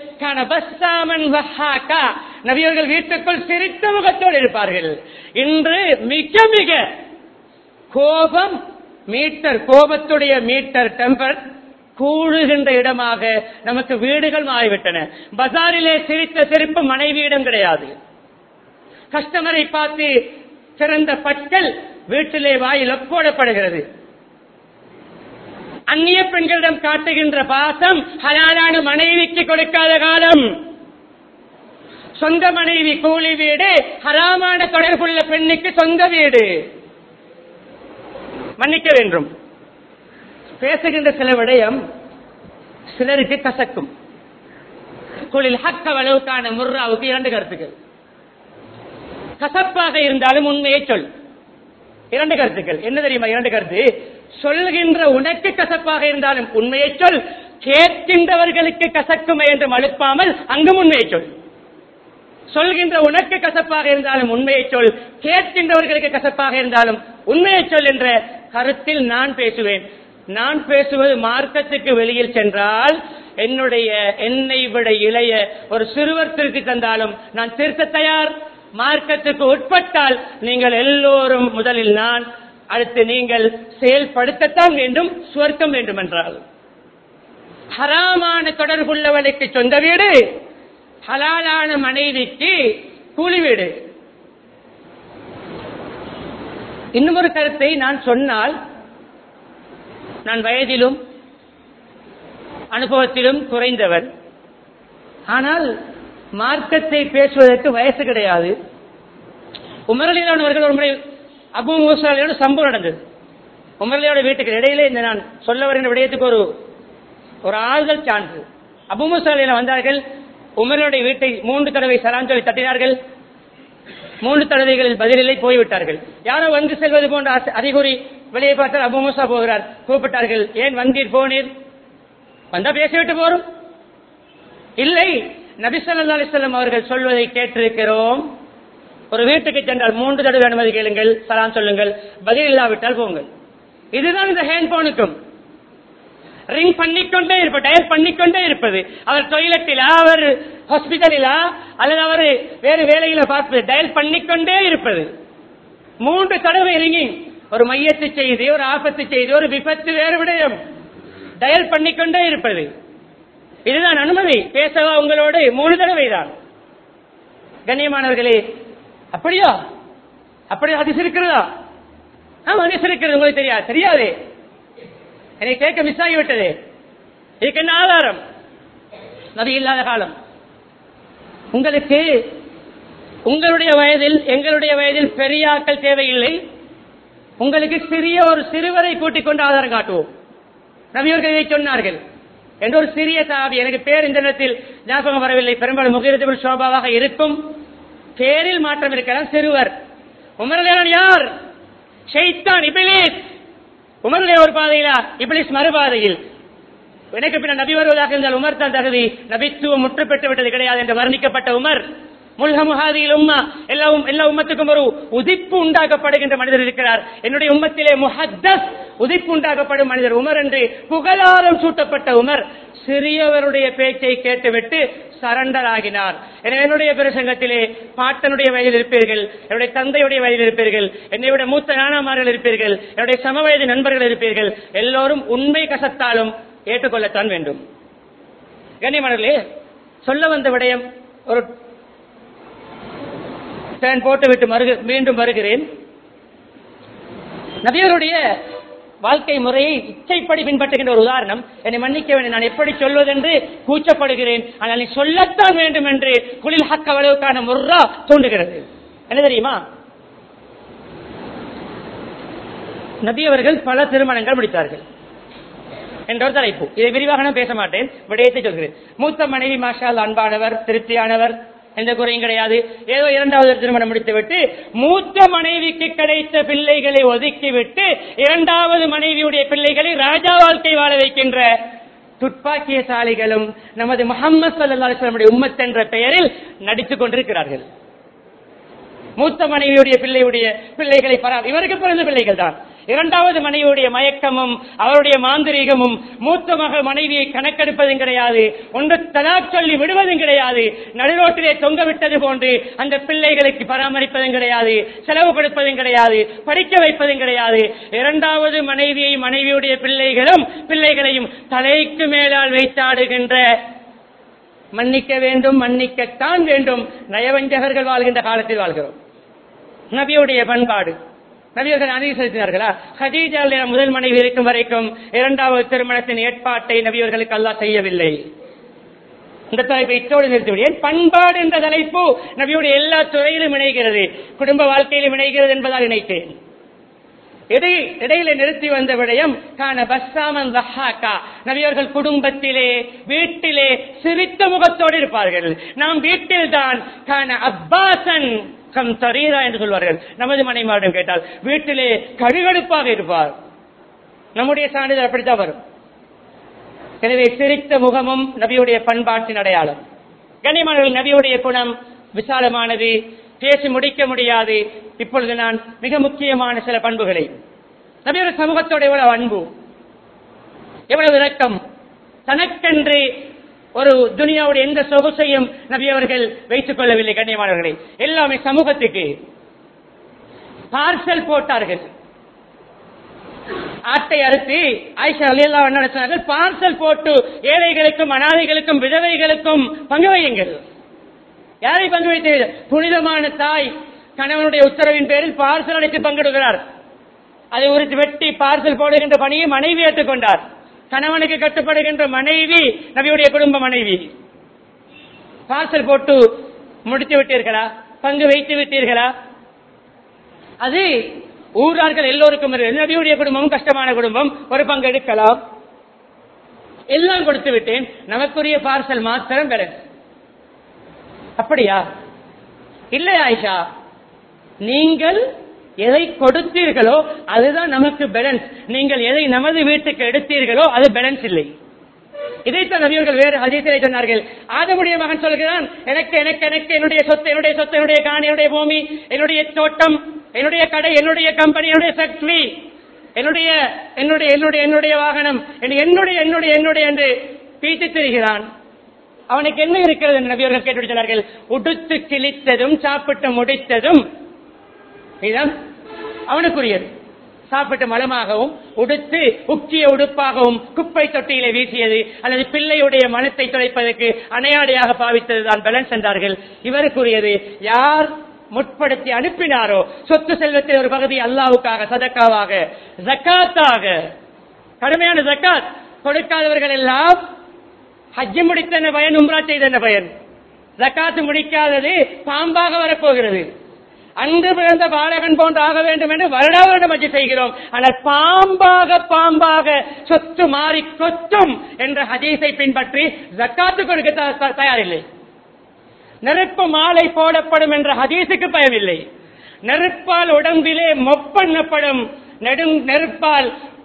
நபியர்கள் வீட்டுக்குள் சிரித்த முகத்தோடு இருப்பார்கள். இன்று மிக மிக கோபம், கோபத்துடைய மீட்டர் டெம்பர் கூடுகின்ற இடமாக நமக்கு வீடுகள் மாறிவிட்டன. பஜாரிலே சிரித்த சிரிப்பு மனைவியிடம் கிடையாது. கஸ்டமரை பார்த்து சிறந்த பற்கள் வீட்டிலே வாயில் போடப்படுகிறது. அந்நிய பெண்களிடம் காட்டுகின்ற பாசம் ஹலாலான மனைவிக்கு கொடுக்காத காலம். சொந்த மனைவி கூலி வீடு, ஹராமான தொடர்புள்ள பெண்ணுக்கு சொந்த வீடு. மன்னிக்க வேண்டும், பேசுகின்ற சில விடயம் சிலருக்கு கசக்கும். குளில் ஹக்க வளவுக்கான முர்ராவுக்கு 2 கருத்துக்கள். கசப்பாக இருந்தாலும் உண்மையை சொல். 2 கருத்துக்கள். என்ன தெரியுமா 2 கருத்து? சொல்கின்ற உனக்கு கசப்பாக இருந்தாலும் உண்மையை சொல், கேட்கின்றவர்களுக்கு கசக்குமே என்று மழுப்பாமல் அங்கும் உண்மையை சொல். சொல்கின்ற உனக்கு கசப்பாக இருந்தாலும் உண்மையை சொல், கேட்கின்றவர்களுக்கு கசப்பாக இருந்தாலும் உண்மையை சொல் என்ற கருத்தில் நான் பேசுவேன். நான் பேசுவது மார்க்கத்துக்கு வெளியில் சென்றால் என்னை விட இளைய ஒரு சிறுவர் திருத்தி தந்தாலும் நான் திருத்த தயார். மார்க்கத்துக்கு உட்பட்டால் நீங்கள் எல்லோரும் முதலில் நான், அடுத்து நீங்கள் செயல்படுத்தத்தான் வேண்டும். சுவர்க்கம் வேண்டும் என்றால் ஹராமான தொடர்புள்ளவனுக்கு சொந்த வீடு, ஹலாலான மனைவிக்கு கூலி வீடு. இன்னும் ஒரு கருத்தை நான் சொன்னால், நான் வயதிலும் அனுபவத்திலும் குறைந்தவர், ஆனால் மார்க்கத்தை பேசுவதற்கு வயசு கிடையாது. உமர் ரலியல்லாஹு அவர்கள் ஒரு முறை அபூ மூஸாவோட சம்பவம் நடந்தது. உமர் ரலியல்லாஹு வீட்டுக்கு இடையிலே இந்த நான் சொல்ல வருகின்ற விடயத்துக்கு ஒரு ஆறுதல் சான்று. அபூ மூஸா ரலியல்லாஹு வந்தார்கள். உமருடைய வீட்டை 3 தடவை சலாம் சொல்லி தட்டினார்கள். 3 தடவைகளில் பதிலில்லை, போய்விட்டார்கள். யாரோ வந்து செல்வது போன்ற அறிகுறி. வெளியே பார்த்தால் அபூ மூஸா போகிறார். கூப்பிட்டார்கள், ஏன் வந்தீர் போனீர்? வந்தா பேசிவிட்டு போறோம். இல்லை, நபி ஸல்லல்லாஹு அலைஹி வஸல்லம் அவர்கள் சொல்வதை கேட்டிருக்கிறோம். ஒரு வீட்டுக்கு சென்றால் 3 தடவை அனுமதி கேளுங்கள், சலாம் சொல்லுங்கள், பதில் இல்லாவிட்டால் போங்கள். இதுதான் இந்த ஹேண்ட்போனுக்கும். ரிங் பண்ணிக்கொண்டே இருப்பது, டயல் பண்ணிக்கொண்டே இருப்பது. அவர் டொய்லெட்டிலா, அவர் ஹாஸ்பிட்டலிலா, அல்லது அவர் வேறு வேலையில பார்ப்பது, டயல் பண்ணிக்கொண்டே இருப்பது. 3 தடவை ரிங்கிங். ஒரு மையத்து செய்தி, ஒரு ஆபத்து செய்தி, ஒரு விபத்து, வேறு விடயம், டயல் பண்ணிக்கொண்டே இருப்பது. இதுதான் அனுமதி. பேசவா உங்களோடு 3 தடவை தான். கண்ணியமானவர்களே, அப்படியா? அப்படி ஹதீஸ் இருக்கிறதா? ஹதீஸ் இருக்கிறது, உங்களுக்கு தெரியாது. என்னை கேட்க மிஸ் ஆகிவிட்டது. இதுக்கு என்ன ஆதாரம்? நபி இல்லாத காலம். உங்களுக்கு உங்களுடைய வயதில் எங்களுடைய வயதில் பெரியாக்கள் தேவையில்லை. உங்களுக்கு சிறிய ஒரு சிறுவரை கூட்டிக் கொண்டு ஆதாரம் காட்டுவோம். நபியவர்கள் இதை சொன்னார்கள் என்ற ஒரு சிறிய சாபி, எனக்கு பேர் இந்த நேரத்தில் ஞாபகம் வரவில்லை, பெரும்பாலும் முகீரத்துல் ஷோபாவாக இருக்கும், பேரில் மாற்றம் இருக்கலாம். சிறுவர் உமர் யார்? ஷைத்தான், இப்லீஸ். உமருடைய ஒரு பாதையிலா, இப்லீஸ் மறுபாதையில். எனக்கு பின்னர் நபி வருவதாக இருந்தால் உமர் தான் தகுதி. நபித்துவம் முற்று பெற்று விட்டது கிடையாது என்று வர்ணிக்கப்பட்ட உமர், முல்ஹமுஹாதில் உம்மா, எல்லா உம்மத்துக்கும் ஒரு உதிப்பு உண்டாக்கப்படுகின்ற மனிதர் இருக்கிறார். என்னுடைய உம்மத்திலே முஹத்தஸ், உதிப்பு உண்டாக்கப்படும் மனிதர் உமர் என்று புகழாரம் சூட்டப்பட்ட உமர் சிறியவருடைய பேச்சை கேட்டுவிட்டு சரண்டர் ஆகினார். என்னுடைய பிரசங்கத்திலே பாட்டனுடைய வயதில் இருப்பீர்கள், என்னுடைய தந்தையுடைய வயதில் இருப்பீர்கள், என்னை விட மூத்த நானாமார்கள் இருப்பீர்கள், என்னுடைய சமவயது நண்பர்கள் இருப்பீர்கள். எல்லோரும் உண்மை கசத்தாலும் ஏற்றுக்கொள்ளத்தான் வேண்டும். கண்ணியமானவர்களே, சொல்ல வந்த விடயம் ஒரு போட்டுவிட்டு மீண்டும் வருகிறேன். நபியருடைய வாழ்க்கை முறையை இச்சைப்படி பின்பற்றுகின்ற ஒரு உதாரணம். என்னை மன்னிக்க வேண்டும், நான் எப்படி சொல்வதென்று கூச்சப்படுகிறேன், ஆனால் நீ சொல்லத்தான் வேண்டும் என்று குளில் ஹக்க அளவுக்கான முர்ரா தோன்றுகிறது. என்ன தெரியுமா? நபி அவர்கள் பல திருமணங்கள் முடித்தார்கள் என்ற ஒரு தலைப்பு. இதை விரிவாக நான் பேச மாட்டேன், விடயத்தை சொல்கிறேன். மூத்த மனைவி மாஷால் அன்பானவர், திருப்தியானவர், எந்த குறையும் கிடையாது. ஏதோ 2வது திருமணம் முடித்துவிட்டு மூத்த மனைவிக்கு கிடைத்த பிள்ளைகளை ஒதுக்கிவிட்டு 2வது மனைவியுடைய பிள்ளைகளை ராஜா வாழ்க்கை வாழ வைக்கின்ற துப்பாக்கியசாலிகளும் நமது முஹம்மது ஸல்லல்லாஹு அலைஹி வஸல்லம் உம்மத் என்ற பெயரில் நடித்துக் கொண்டிருக்கிறார்கள். மூத்த மனைவியுடைய பிள்ளைகளை இவருக்கு பிறந்த பிள்ளைகள் தான். 2வது மனைவியுடைய மயக்கமும் அவருடைய மாந்திரீகமும் மூத்த மகள் மனைவியை கணக்கெடுப்பதும் கிடையாது, ஒன்று தலாக் சொல்லி விடுவதும் கிடையாது, நடுரோட்டிலே தொங்க விட்டது போன்று அந்த பிள்ளைகளுக்கு பராமரிப்பதும் கிடையாது, செலவு கொடுப்பதும் கிடையாது, படிக்க வைப்பதும் கிடையாது. 2வது மனைவியுடைய பிள்ளைகளையும் தலைக்கு மேலால் வைத்தாடுகின்ற, மன்னிக்க வேண்டும், மன்னிக்கத்தான் வேண்டும், நயவஞ்சகர்கள் வாழ்கின்ற காலத்தில் வாழ்கிறோம். நபியுடைய பண்பாடு, நபியர்கள் அநீதி செலுத்தினார்களா? ஹதீஜா முதல் மனைவி இருக்கும் வரைக்கும் 2வது திருமணத்தின் ஏற்பாட்டை நபியர்களுக்கு அல்லாஹ் செய்யவில்லை. இந்த தலைப்பை இத்தோடு நிறுத்திவிடுவேன். பண்பாடு என்ற தலைப்பு நபியுடைய எல்லா துறையிலும் இணைகிறது, குடும்ப வாழ்க்கையிலும் இணைகிறது என்பதால் இணைத்தேன். இடையில நிறுத்தி வந்த விடயம் கான பஸ்ஸாமன் வஹாகா. நபியர்கள் குடும்பத்திலே வீட்டிலே சிரித்த முகத்தோடு இருப்பார்கள். நாம் வீட்டில் தான் கான அப்பாசன் கம் தரீரா என்று சொல்வார்கள். நமது மனைமாரிடம் கேட்டால் வீட்டிலே கடுகடுப்பாக இருப்பார். நம்முடைய சான்றிதழ் அப்படித்தான் வரும். எனவே சிரித்த முகமும் நபியுடைய பண்பாட்டின் அடையாளம். கண்ணியமானவர்கள், நபியுடைய குணம் விசாலமானது, பேசி முடிக்க முடியாது. இப்பொழுது நான் மிக முக்கியமான சில பண்புகளை, நபியுடைய சமூகத்தோட எவ்வளவு அன்பு, எவ்வளவு இரக்கம், தனக்கென்று ஒரு துனியாவுடைய எந்த சொகுசையும் நபி அவர்கள் வைத்துக் கொள்ளவில்லை. கண்ணியமானவர்களை, எல்லாமே சமூகத்துக்கு பார்சல் போட்டார்கள். ஆட்டை அறுத்து ஆயிஷா ரலியல்லாஹு அன்ஹா சொன்னார்கள், பார்சல் போட்டு ஏழைகளுக்கும் அனாதைகளுக்கும் விதவைகளுக்கும் பங்கு வையுங்கள். யாரை பங்கு வைத்தீர்கள்? புனிதமான தாய் கணவனுடைய உத்தரவின் பேரில் பார்சல் அடைத்து பங்கிடுகிறார். அதை உரித்து வெட்டி பார்சல் போடுகின்ற பணியை மனைவி ஏற்றுக்கொண்டார். கணவனுக்கு கட்டுப்படுகின்ற மனைவி நபியுடைய குடும்ப மனைவி. பார்சல் போட்டு முடித்து விட்டீர்களா? பங்கு வைத்து விட்டீர்களா? அது ஊரார்கள் எல்லோருக்கும் நபியுடைய குடும்பமும் கஷ்டமான குடும்பம், ஒரு பங்கு எடுக்கலாம். எல்லாம் கொடுத்து விட்டேன், நமக்குரிய பார்சல் மாத்திரம் பெற. அப்படியா? இல்லை ஆயிஷா, நீங்கள் எதை கொடுத்தீர்களோ அதுதான் நமக்கு பேலன்ஸ். நீங்கள் எதை நமது வீட்டுக்கு எடுத்தீர்களோ அது பேலன்ஸ் இல்லை. இதைத்தான் நபியர்கள் வேறு ஹதீஸிலே சொன்னார்கள். ஆதமுடைய மகன் சொல்கிறான், எனக்கு எனக்கு எனக்கு என்னுடைய சொத்து, என்னுடைய சொத்து, என்னுடைய காணி, என்னுடைய பூமி, என்னுடைய தோட்டம், என்னுடைய கடை, என்னுடைய கம்பெனி, என்னுடைய ஃபேக்டரி, என்னுடைய என்னுடைய என்னுடைய என்னுடைய வாகனம், என்னுடைய என்னுடைய என்னுடைய என்று பீத்து திரிகிறான். அவனுக்கு என்ன இருக்கிறது என்று நபியர்கள் கேட்டு சொன்னார்கள், உடுத்து கிழித்ததும் சாப்பிட்டு முடித்ததும் இதுதான் அவனுக்குரியது. சாப்பிட்டு மலமாகவும் உடுத்து உக்கிய உடுப்பாகவும் குப்பை தொட்டியிலே வீசியது அல்லது பிள்ளையுடைய மனத்தை துளைப்பதற்கு அணையாடையாக பாவித்ததுதான் பேலன்ஸ் என்றார்கள். இவருக்குரியது யார் முற்படுத்தி அனுப்பினாரோ சொத்து செல்வத்தில் ஒரு பகுதி அல்லாஹ்வுக்காக சதக்காவாக ஜக்காத்தாக கடுமையான ஜக்காத் கொடுக்காதவர்கள் எல்லாம் ஹஜ் முடித்த என்ன பயன், உம்ரா செய்த என்ன பயன்? ஜக்காத்து முடிக்காதது பாம்பாக வரப்போகிறது. அன்று பிறந்த பாலகன் போன்று ஆக வேண்டும் என்று வருடா வருடம் ஹஜ் செய்கிறோம். ஆனால் பாம்பாக சொத்து மாறி கொத்தும் என்ற ஹதீஸை பின்பற்றி ஜக்காத்து கொடுக்க தயாரில்லை. நெருப்பு மாலை போடப்படும் என்ற ஹதீஸுக்கு பயமில்லை. நெருப்பால் உடம்பிலே மொப்பண்ணப்படும் நெருப்பால்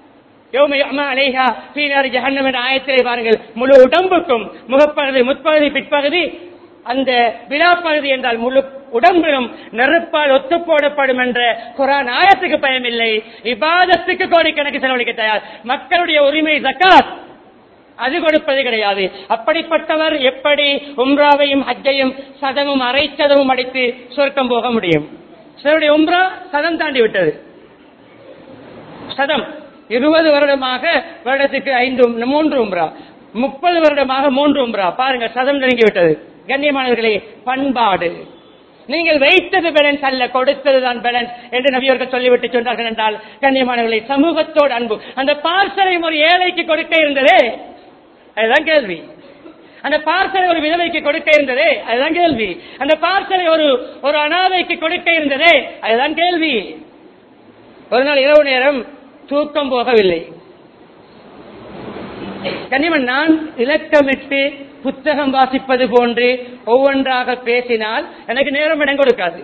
ஆயத்திலே பாருங்கள், முழு உடம்புக்கும் முகப்பகுதி முற்பகுதி பிற்பகுதி அந்த விழாப்பகுதி என்றால் முழு உடம்பிலும் நெருப்பால் ஒத்து போடப்படும் என்ற குர்ஆன் ஆயத்துக்கு பயமில்லை. இபாதத்துக்கு கோடிக்கணக்கு செலவழிக்க தயார். மக்களுடைய உரிமை ஜக்காத், அது கொடுப்பது கிடையாது. அப்படிப்பட்டவர் எப்படி உம்ராவையும் ஹஜ்ஜையும் சதமும் அரை சதமும் அடித்து சொர்க்கம் போக முடியும்? சிலருடைய உம்ரா சதம் தாண்டி விட்டது. சதம் 20 வருடமாக வருடத்துக்கு 3 உம்ரா, 30 வருடமாக 3 உம்ரா. பாருங்க, சதம் நெருங்கி விட்டது. கண்ணியமானவர்களே, பண்பாடு. நீங்கள் வைத்தது பேலன்ஸ் அல்ல, கொடுத்ததுதான் பேலன்ஸ் என்று நபியவர்கள் சொல்லிவிட்டு சொன்னார்கள் என்றால், கண்ணியமானவர்களே, சமூகத்தோடு அன்பு. அந்த பார்சலை ஒரு ஏழைக்கு கொடுக்க இருந்ததே, அதுதான் கேள்வி. அந்த பார்சலை ஒரு விதவைக்கு கொடுக்க இருந்ததே, அதுதான் கேள்வி. அந்த பார்சலை ஒரு அனாதைக்கு கொடுக்க இருந்ததே, அதுதான் கேள்வி. ஒரு நாள் இரவு நேரம் தூக்கம் போகவில்லை. கண்ணியமன், நான் இலக்கமிட்டு புத்தகம் வாசிப்பது போன்று ஒவ்வொன்றாக பேசினால் எனக்கு நேரம் இடம் கொடுக்காது.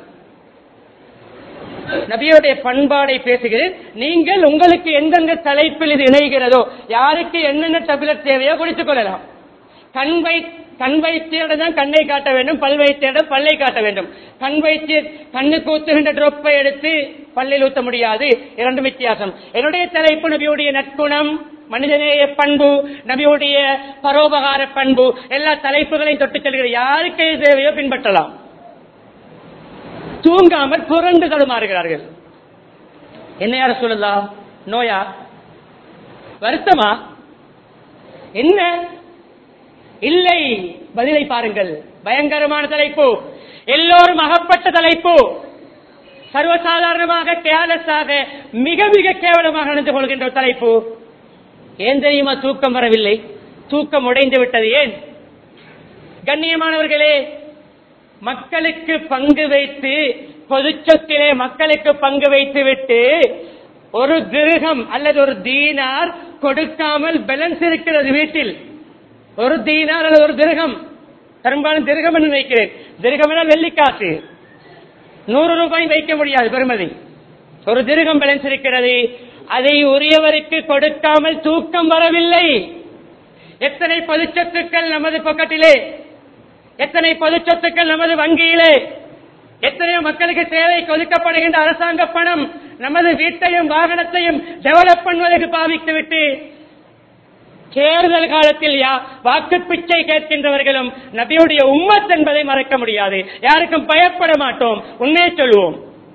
நபியோடைய பண்பாடை பேசுகிறேன். நீங்கள் உங்களுக்கு எந்தெந்த தலைப்பில் இது இணைகிறதோ, யாருக்கு என்னென்ன டேப்லெட் தேவையோ குடித்துக் கொள்ளலாம். கண் வைத்தியரிடம் தான் கண்ணை காட்ட வேண்டும், பல் வைத்தியரிடம் பல்லை காட்ட வேண்டும். கண் வைத்தியர் கண்ணுக்கு ஊத்துகின்ற ட்ரோப்பை எடுத்து பல்லில் ஊத்த முடியாது, இரண்டு வித்தியாசம். என்னுடைய தலைப்பு நபியுடைய நற்குணம், மனிதநேய பண்பு, நபியுடைய பரோபகார பண்பு, எல்லா தலைப்புகளையும் தொட்டு செல்கிற யாருக்கு தேவையோ பின்பற்றலாம். தூங்காமல் புரண்டு தடுமாறுகிறார்கள். என்ன யார சொல்லலாம்? நோயா? வருத்தமா? என்ன? இல்லை. பதிலை பாருங்கள். பயங்கரமான தலைப்பு, எல்லோரும் அகப்பட்ட தலைப்பு. சர்வசாதாரணமாக கேலஸாக மிக மிக கேவலமாக நடந்து கொள்கின்ற தலைப்பு. ஏன் தெரியுமா? தூக்கம் வரவில்லை, தூக்கம் உடைந்து விட்டது. ஏன்? கண்ணியமானவர்களே, மக்களுக்கு பங்கு வைத்து, பொது சொத்திலே மக்களுக்கு பங்கு வைத்து விட்டு ஒரு திர்ஹம் அல்லது ஒரு தீனார் கொடுக்காமல் பேலன்ஸ் இருக்கிறது வீட்டில். ஒரு தீனார் அல்லது ஒரு திர்ஹம், பெரும்பாலும் திர்ஹம் என்று வைக்கிறேன். திர்ஹம் என்றால் வெள்ளிக்காசு, 100 ரூபாய் வைக்க முடியாது பெருமதி. ஒரு திர்ஹம் பேலன்ஸ் இருக்கிறது, அதை உரியவருக்கு கொடுக்காமல் தூக்கம் வரவில்லை. எத்தனை பொதுச்சொத்துக்கள் நமது பாக்கெட்டிலே, எத்தனை பொதுச்சொத்துக்கள் நமது வங்கியிலே, எத்தனையோ மக்களுக்கு சேவை ஒதுக்கப்படுகின்ற அரசாங்க பணம் நமது வீட்டையும் வாகனத்தையும் டெவலப் பண்ணுவதற்கு பாவித்துவிட்டு தேர்தல் காலத்தில் வாக்கு பிச்சை கேட்கின்றவர்களும் நபியுடைய உம்மத் என்பதை மறக்க முடியாது. யாருக்கும் பயப்பட மாட்டோம், உண்மையை சொல்வோம்.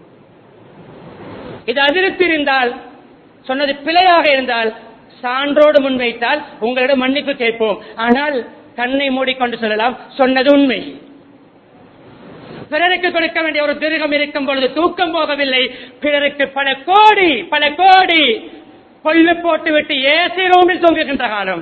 இது அதிருப்தி இருந்தால், சொன்னது பிழையாக இருந்தால் சான்றோடு முன்வைத்தால் உங்களிடம் மன்னிப்பு கேட்போம். ஆனால் கண்ணை மூடிக்கொண்டு சொல்லலாம், சொன்னது உண்மை. பிறருக்கு கொடுக்க வேண்டிய ஒரு திர்ஹம் இருக்கும் பொழுது தூக்கம் போகவில்லை. பிறருக்கு பல கோடி கொள்ளு போட்டுவிட்டு ஏசி ரூமில் தூங்குகின்ற காலம்,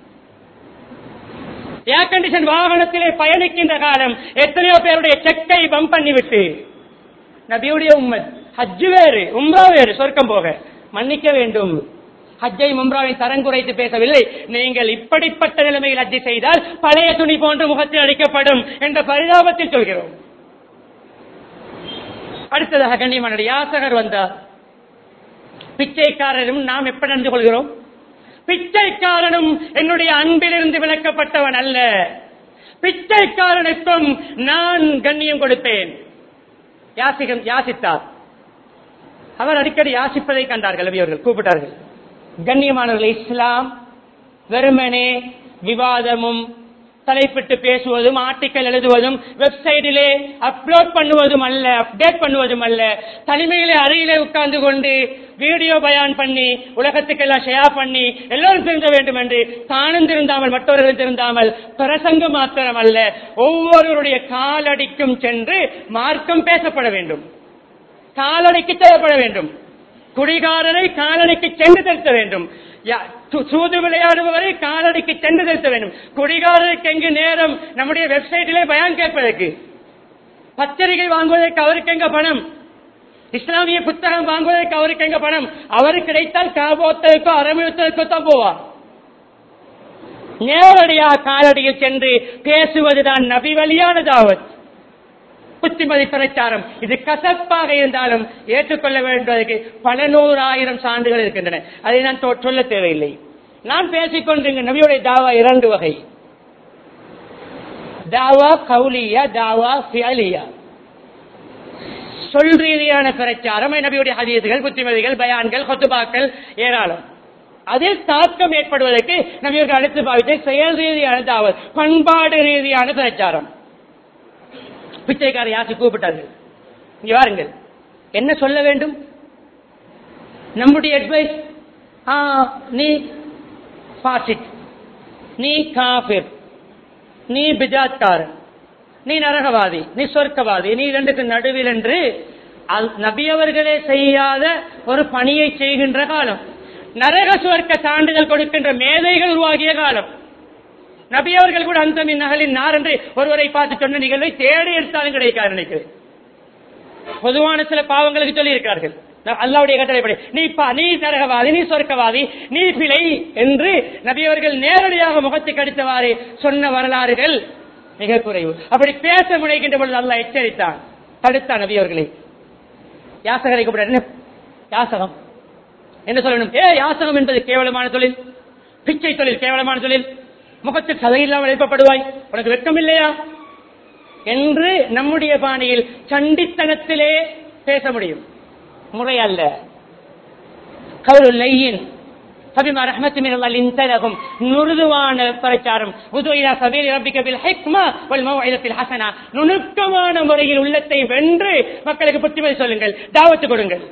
ஏர் கண்டிஷன் வாகனத்திலே பயணிக்கின்ற காலம், எத்தனையோ பேருடைய செக்கை பம்ப் பண்ணிவிட்டு. நபியுடைய உம்மத், ஹஜ் வேறு உம்ரா வேறு, சொர்க்கம் போக மன்னிக்க வேண்டும். ஹஜ்ஜை உம்ராவை தரம் குறைத்து பேசவில்லை. நீங்கள் இப்படிப்பட்ட நிலைமையில் ஹஜ் செய்தால் பழைய துணி போன்று முகத்தில் அடிக்கப்படும் என்ற பரிதாபத்தில் சொல்கிறோம். அடுத்ததாக கண்ணியமான யாசகர் வந்தார். பிச்சைக்காரரும் நாம் எப்படி நடந்து கொள்கிறோம்? பிச்சைக்காரனும் என்னுடைய அன்பிலிருந்து விலக்கப்பட்டவன் அல்ல. பிச்சைக்காரனுக்கும் நான் கண்ணியம் கொடுப்பேன். யாசித்தார். அவர் அடிக்கடி யாசிப்பதை கண்டார்கள். நபியவர்கள் கூப்பிட்டார்கள். கண்ணியமானவர்கள், இஸ்லாம் வெறுமனே விவாதமும் தலைப்பிட்டு பேசுவதும் ஆர்டிக்கல் எழுதுவதும் வெப்சைட்டிலே அப்லோட் பண்ணுவதும் அல்ல, அப்டேட் பண்ணுவதும் அல்ல. தனிமையிலே அறையிலே உட்கார்ந்து கொண்டு வீடியோ பயான் பண்ணி உலகத்துக்கெல்லாம் ஷேர் பண்ணி எல்லோரும் திருந்த வேண்டும் என்று தானும் திருந்தாமல் மற்றவர்களும் திருந்தாமல் பிரசங்கம் மாத்திரம் அல்ல, ஒவ்வொருவருடைய காலடிக்கும் சென்று மார்க்கம் பேசப்பட வேண்டும், காலடிக்கு தேவைப்பட வேண்டும். குடிகாரரை காலடிக்கு சென்று திருத்த வேண்டும், சூது விளையாடுபவரை காலடிக்கு சென்று திருத்த வேண்டும். குடிகாரருக்கு எங்கு நேரம் நம்முடைய வெப்சைட்டிலே பயான் கேட்பதற்கு, பத்திரிகை வாங்குவதற்கு அவருக்கு எங்க பணம், இஸ்லாமிய புத்தகம் வாங்குவதற்கு அவருக்கு எங்க பணம்? அவருக்கு கிடைத்தால் காபோத்தலுக்கோ அரபித்தலுக்கோ தான் போவார். நேரடியாக காலடியில் சென்று பேசுவதுதான் நபி வழியான தாவத், புத்திமதி பிரச்சாரம். இது கசப்பாக இருந்தாலும் ஏற்றுக்கொள்ள வேண்டுவதற்கு பல 100,000 சான்றுகள் இருக்கின்றன. அதை நான் சொல்ல தேவையில்லை. நான் பேசிக்கொண்டிருந்த நபியுடைய தாவா 2 வகை, தாவா கவுலியா, தாவா ஃபிஅலியா. சொல் ரீதியான பிரச்சாரம், நபியுடைய ஹதீஸ்கள், புத்திமதிகள், பயான்கள், ஹுத்பாக்கள் ஏராளம். அதில் தாக்கம் ஏற்படுவதற்கு நபியுடைய அடுத்து பாவித்த செயல் ரீதியான தாவத், பண்பாடு ரீதியான பிரச்சாரம். பிச்சைக்கார யாசி கூப்பிட்டார்கள், இங்க வாருங்கள், என்ன சொல்ல வேண்டும்? நம்முடைய அட்வைஸ், நீ பாசிட், நீ காபிர், நீ பிஜாத்காரன், நீ நரகவாதி, நீ சொர்க்கவாதி, நீ இரண்டுக்கு நடுவில் என்று நபி அவர்களே செய்யாத ஒரு பணியை செய்கின்ற காலம், நரக சுவர்க்க சான்றிதழ் கொடுக்கின்ற மேதைகள் உருவாகிய காலம். நபி அவர்கள் கூட அந்த நகலின் நார் என்று ஒருவரை பார்த்து சொன்ன நிகழ்வை தேடி எடுத்தாலும் கிடைக்காது நினைக்கிறேன். பொதுவான சில பாவங்களுக்கு சொல்லி இருக்கிறார்கள், அல்லாஹ்வுடைய கட்டளைப்படி நீ நரகவாதி, நீ சொர்க்கவாதி, நீ பிழை என்று நபி அவர்கள் நேரடியாக முகத்துக்கு அடித்தவாறு சொன்ன வரலாறுகள் மிக குறைவு. அப்படி பேச முனைகின்ற பொழுது அல்லாஹ் எச்சரித்தான், தடுத்தான் நபி அவர்களை. யாசகரை கூப்பிட, யாசகம் என்ன சொல்லணும்? யாசகம் என்பது கேவலமான தொழில், பிச்சை தொழில் கேவலமான தொழில், முகத்தில் சதையில்லாமல் எழுப்பப்படுவாய், உனக்கு வெட்கம் இல்லையா என்று நம்முடைய பாணியில் சண்டித்தனத்திலே பேச முடியும், முறை அல்ல. கவுலுல்லையின் فبما رحمة من الله لنت لهم நுருதுவான பிரச்சாரம், உது இலா சபீலி ரப்பிக பில் ஹிக்மா வல் மவ்இதத்தில் ஹஸனா, நுணுக்கமான முறையில் உள்ளத்தை வென்று மக்களுக்கு புத்திமதி சொல்லுங்கள், தாவத்து கொடுங்கள்.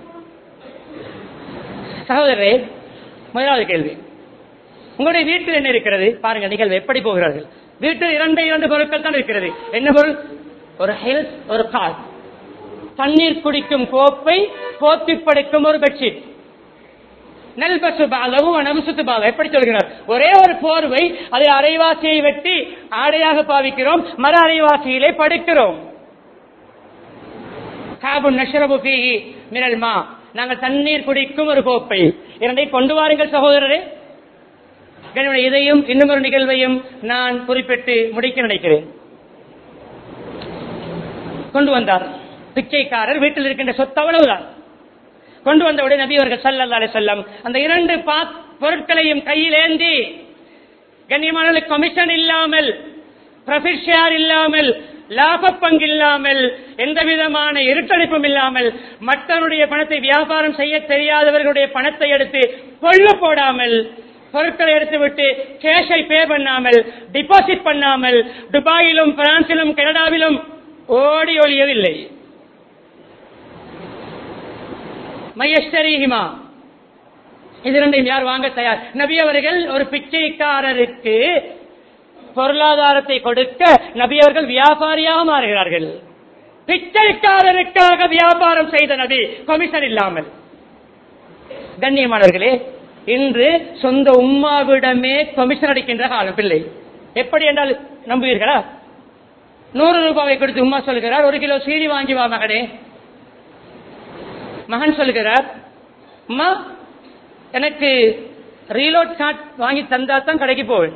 சகோதரரே, முதலாவது கேள்வி, உங்களுடைய வீட்டில் என்ன இருக்கிறது பாருங்கள், நிகழ்வு எப்படி போகிறார்கள். வீட்டில் 2 பொருட்கள் தான் இருக்கிறது. என்ன பொருள்? ஒரு ஹெல்த், ஒரு கார், தண்ணீர் குடிக்கும் கோப்பை, போத்தி படுக்கும் ஒரு பெட்ஷீட். நல்பசு பாலவும் நம்சுத்து பாலம் எப்படி சொல்கிறார்? ஒரே ஒரு போர்வை, அதை அரைவாசியை வெட்டி ஆடையாக பாவிக்கிறோம், மர அரைவாசியிலே படுக்கிறோம். காபுன் நஷ்ரபு ஃபீஹி மினல் மா, நாங்கள் தண்ணீர் குடிக்கும் ஒரு கோப்பை. 2 கொண்டு வாருங்கள் சகோதரரே. இதையும் இன்னும் ஒரு நிகழ்வையும் நான் குறிப்பிட்டு முடிக்க நினைக்கிறேன். கொண்டு வந்தார் பிச்சைக்காரர், வீட்டில் இருக்கின்ற சொத்து அவ்வளவுதான். கொண்டு வந்தவுடன் நபி அவர்கள் ஸல்லல்லாஹு அலைஹி வஸல்லம் அந்த 2 பொருட்களையும் கையில் ஏந்தி, கண்ணியமான கமிஷன் இல்லாமல், ப்ராஃபிட் ஷேர் இல்லாமல், லாப பங்கு இல்லாமல், எந்த விதமான இருட்டடிப்பும் இல்லாமல், மற்றவருடைய பணத்தை வியாபாரம் செய்ய தெரியாதவர்களுடைய பணத்தை எடுத்து கொள்ளு போடாமல், பொருட்களை எடுத்துவிட்டு கேஷை பே பண்ணாமல், டிபாசிட் பண்ணாமல், துபாயிலும் பிரான்சிலும் கனடாவிலும் ஓடி ஒழியவில்லை. மையஸ்தரிஹிமா, இது 2 யார் வாங்க தயார்? நபி அவர்கள் ஒரு பிச்சைக்காரருக்கு பொருளாதாரத்தை கொடுக்க நபி அவர்கள் வியாபாரியாக மாறுகிறார்கள். பிச்சைக்காரருக்காக வியாபாரம் செய்த நபி, கமிஷன் இல்லாமல். கண்ணியமானவர்களே, இன்று சொந்த உம்மாவிடமே கமிஷன் அடிக்கின்ற காலம் பிள்ளை. எப்படி என்றால் நம்புவீர்களா? 100 ரூபாயை கொடுத்து உம்மா சொல்கிறார், 1 கிலோ சீனி வாங்கி வா மகனே. மகன் சொல்கிறார், அம்மா எனக்கு ரீலோட் கார்டு வாங்கி தந்தா தான் கடைக்கு போவேன்.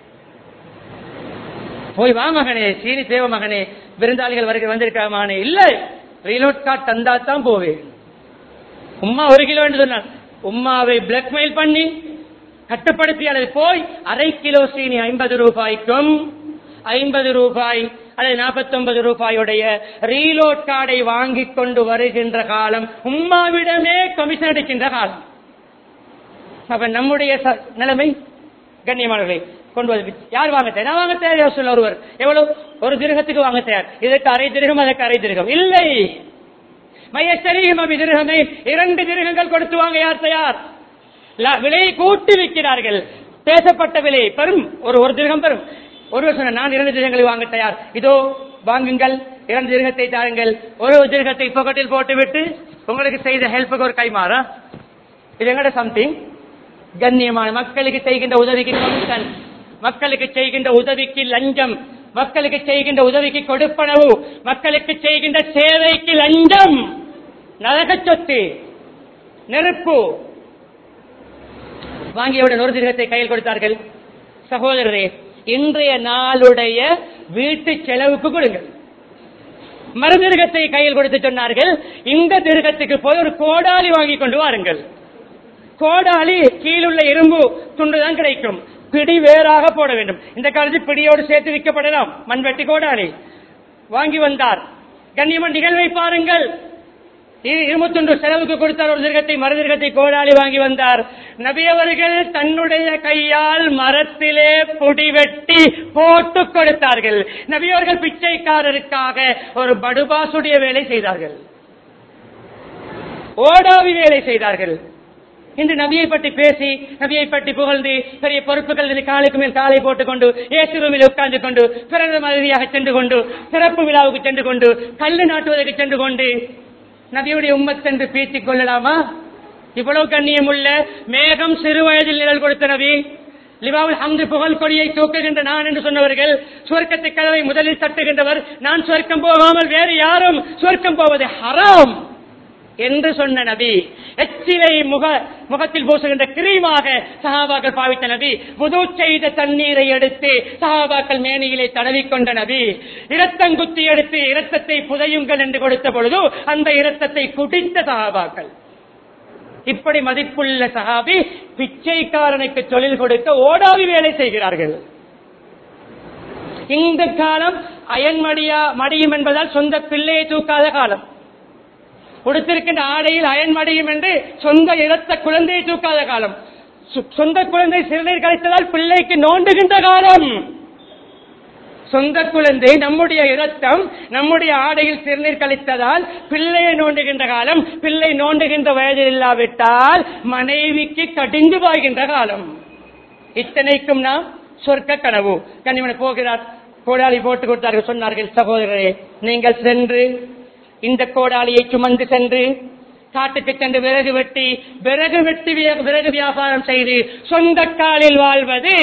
போய் வா மகனே, சீனி தேவை மகனே, விருந்தாளிகள் வந்திருக்க மகனே. இல்ல, ரீலோட் கார்டு தந்தா தான் போவேன். உம்மா 1 கிலோ என்று சொன்னார். உம்மாவை பிளாக்மெயில் பண்ணி கட்டுப்படுத்தி அல்லது போய் 1/2 கிலோ சீனி 50 ரூபாய்க்கும் 50 ரூபாய் அல்லது 49 ரூபாயுடைய ரீலோட் கார்டை வாங்கி கொண்டு வருகின்ற காலம், உம்மாவிடமே கமிஷன் அடிக்கின்ற காலம். அப்ப நம்முடைய நிலைமை கண்ணியமானவர்களே, கொண்டு வந்து யார் வாங்க தயார்? நான் வாங்க தயார் சொல்ல ஒருவர். எவ்வளவு? ஒரு திருகத்துக்கு வாங்க தயார். இதற்கு அரை திருகம், அதற்கு அரை திருகம். இல்லை, மையசரீமபி திருகமே, 2 திருகங்கள் கொடுத்து வாங்க யார் தயார்? விலையை கூட்டி விற்கிறார்கள். பேசப்பட்ட விலை பெரும், ஒரு திருகம் பெரும். ஒருவர் சொன்ன நான் 2 திருகங்களை வாங்க தயார். இதோ வாங்குங்கள், 2 திருகத்தை தாருங்கள். ஒரு திருகத்தை பாக்கெட்டில் போட்டுவிட்டு உங்களுக்கு செய்த ஹெல்ப்புக்கு ஒரு கைமாறா? இது எங்கட சம்திங். கண்ணியமான மக்களுக்கு செய்கின்ற உதவிக்கு கமிஷன், மக்களுக்கு செய்கின்ற உதவிக்கு லஞ்சம், மக்களுக்கு செய்கின்ற உதவிக்கு கொடுப்பனவு, மக்களுக்கு செய்கின்ற சேவைக்கு லஞ்சம், நரக சொத்து, நெருப்பு. வாங்கியவுடன் ஒரு திருகத்தை கையில் கொடுத்தார்கள். சகோதரரே, இன்றைய நாளுடைய வீட்டு செலவுக்கு கொடுங்கள். மறுதிருகத்தை கையில் கொடுத்து சொன்னார்கள், இந்த திருகத்துக்கு போய் ஒரு கோடாலி வாங்கி கொண்டு வாருங்கள். கோடாலி கீழுள்ள இரும்பு துண்டுதான் கிடைக்கும், பிடி வேறாக போட வேண்டும். இந்த காலத்தில் பிடியோடு சேர்த்து விற்கப்படலாம் மண்வெட்டி கோடாலி. வாங்கி வந்தார். கண்ணியமான நிகழ்வை பாருங்கள். 21 செலவுக்கு கொடுத்தார் ஒரு திருகத்தை, மறுதிருகத்தை கோடாலி வாங்கி வந்தார். நபி அவர்கள் தன்னுடைய கையால் மரத்திலே பொடி வெட்டி போட்டு கொடுத்தார்கள். நபி அவர்கள் பிச்சைக்காரருக்காக ஒரு படுபாசுடைய வேலை செய்தார்கள், ஓடாவி வேலை செய்தார்கள். இன்று நபியை பற்றி பேசி, நபியை பற்றி புகழ்ந்து, பெரிய பொறுப்புகள் காலுக்கு மேல் காலை போட்டுக் கொண்டு, ஏசி ரூமில் உட்கார்ந்து கொண்டு, பிறந்த மாதிரியாக சென்று கொண்டு, சிறப்பு விழாவுக்கு சென்று கொண்டு, கல்லு நாட்டுவதற்கு சென்று கொண்டு நபியுடைய உம்மத் என்று பேசிக் கொள்ளலாமா? இவ்வளவு கண்ணியம் உள்ள மேகம் சிறு வயதில் நிழல் கொடுத்த நபி, லிவாவுல் ஹம்து புகழ் கொடியை தூக்குகின்ற நான் என்று சொன்னவர்கள், சுவர்க்கத்தை கதவை முதலில் தட்டுகின்றவர் நான், சுவர்க்கம் போகாமல் வேறு யாரும் சுவர்க்கம் போவது ஹராம் என்று சொன்ன நபி, எச்சிலை முகத்தில் பூசுகின்ற கிரீமாக சஹாபாக்கள் பாவித்த நபி, வுது செய்த தண்ணீரை எடுத்து சஹாபாக்கள் மேனியிலே தடவிக்கொண்ட நபி, இரத்தம் குத்தி எடுத்து இரத்தத்தை புதையுங்கள் என்று கொடுத்த பொழுது அந்த இரத்தத்தை குடித்த சஹாபாக்கள். இப்படி மதிப்புள்ள சஹாபி பிச்சைக்காரனுக்கு தொழில் கொடுக்க ஓடாவி வேலை செய்கிறார்கள். இந்த காலம் மடியும் என்பதால் சொந்த பிள்ளையை தூக்காத காலம். கொடுத்திருக்கின்ற ஆடையில் அயன் மடியும் என்று சொந்த இரத்த குழந்தையை தூக்காத காலம். சொந்த குழந்தை சிறுநீர் கழித்ததால் பிள்ளைக்கு நோண்டுகின்ற காலம். சொந்த குழந்தை நம்முடைய இரத்தம் நம்முடைய ஆடையில் சிறுநீர் கழித்ததால் பிள்ளையை நோண்டுகின்ற காலம். பிள்ளை நோண்டுகின்ற வயதில் இல்லாவிட்டால் மனைவிக்கு கடிந்து பாய்கின்ற காலம். இத்தனைக்கும் நாம் சொர்க்க கனவு. கண்ணிமனை போகிறார், கோடாலி போட்டு கொடுத்தார்கள். சொன்னார்கள், சகோதரரே, நீங்கள் சென்று இந்த கோடாலியை சுமந்து சென்று காட்டுக்கு சென்று விறகு வெட்டி விறகு வியாபாரம் செய்து சொந்த காலில் வாழ்வது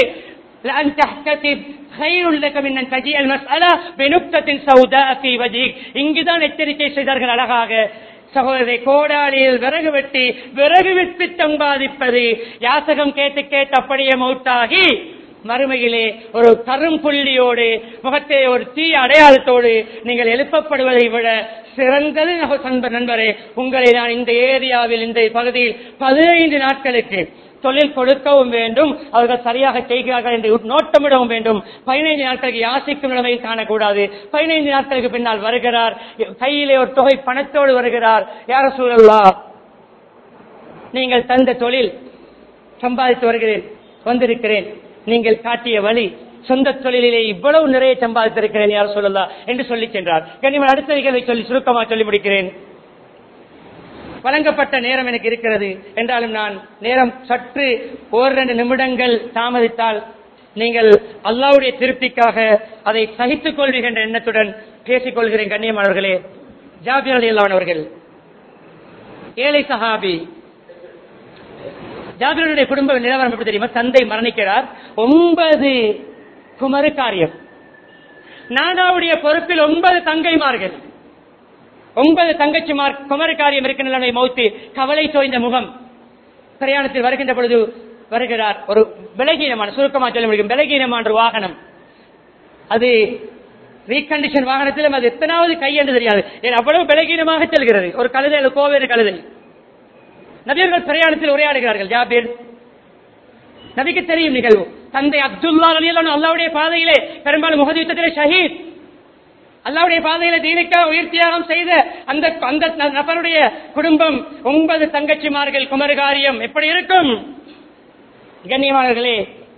இங்குதான் எச்சரிக்கை செய்தார்கள் அழகாக. சகோதரரை, கோடாலியில் விறகு வெட்டி விறகு விட்டு சம்பாதிப்பது யாசகம் கேட்டு கேட்டு அப்படியே மௌத்தாகி மறுமையிலே ஒரு கரும்புள்ளியோடு முகத்தை ஒரு தீ அடையாளத்தோடு நீங்கள் எழுப்பப்படுவதை விட சிறந்தது நண்பரே. உங்களை நான் இந்த ஏரியாவில் இந்த பகுதியில் 15 நாட்களுக்கு தொழில் கொடுக்கவும் வேண்டும், அவர்கள் சரியாக செய்கிறார்கள் என்று நோட்டமிடவும் வேண்டும். 15 நாட்களுக்கு யாசிக்கும் நிலைமையில் காணக்கூடாது. 15 நாட்களுக்கு பின்னால் வருகிறார், கையிலே ஒரு தொகை பணத்தோடு வருகிறார். யா ரசூலல்லாஹ், நீங்கள் தந்த தொழில் சம்பாதித்து வந்திருக்கிறேன், நீங்கள் காட்டிய வழி, சொந்த தொழிலே இவ்வளவு நிறைய சம்பாதித்திருக்கிறேன் யார் சொல்லலாம் என்று சொல்லி சென்றார். கண்ணியமான அடுத்த நிகழ்வை சொல்லி சுருக்கமாக சொல்லி முடிக்கிறேன். வழங்கப்பட்ட நேரம் எனக்கு இருக்கிறது என்றாலும் நான் நேரம் சற்று 1-2 நிமிடங்கள் தாமதித்தால் நீங்கள் அல்லாஹ்வுடைய திருப்திக்காக அதை சகித்துக் கொள்வீர்கள் என்ற எண்ணத்துடன் பேசிக் கொள்கிறேன். கண்ணியமானவர்களே, ஜாபிர் ரலியல்லாஹு அவர்கள் ஏழை சஹாபி. ஜாபிருடைய குடும்ப நிலவரம் எப்படி தெரியுமா? தந்தை மரணிக்கிறார், 9 குமரு காரியம், நானாவுடைய பொறுப்பில் 9 தங்கைமார்கள், 9 தங்கச்சிமார், குமரு காரியம் இருக்கின்ற மௌத்து, கவலை தோய்ந்த முகம். பிரயாணத்தில் வருகின்ற பொழுது வருகிறார் ஒரு விலகீனமான, சுருக்கமாக சொல்ல முடியும், விலகீனமான வாகனம். அது ரீகண்டிஷன் வாகனத்திலும் அது எத்தனாவது கை என்று தெரியாது, அவ்வளவு விலகீனமாக செல்கிறது. ஒரு கழுதை, கோவேறு கழுதை. நபியர்கள் பிரயாணத்தில் உரையாடுகிறார்கள். ஜாபீர் நபிக்கு தெரியும் நிகழ்வு. தந்தை அப்துல்லா ரலியல்லாஹு அல்லாஹ்வுடைய பாதையிலே, பெரும்பாலும் உஹது யுத்தத்திலே ஷஹீத், அல்லாஹ்வுடைய பாதையிலே தீனுக்காக உயிர் தியாகம் செய்த அந்த நபருடைய குடும்பம், 9 தங்கச்சிமார்கள், குமரகாரியம் எப்படி இருக்கும்? கண்ணியமானவர்களே,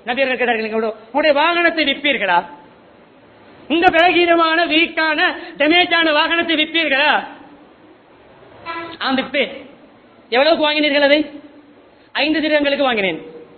நபியர்கள் கேட்டார்கள், உங்களுடைய வாகனத்தை விற்பீர்களா? இந்த பலகீனமான வீக்கான டேமேஜான வாகனத்தை விற்பீர்களா? விற்பேன். எவ்வளவுக்கு வாங்கினீர்கள்? அதை 5 திரகங்களுக்கு வாங்கினேன்.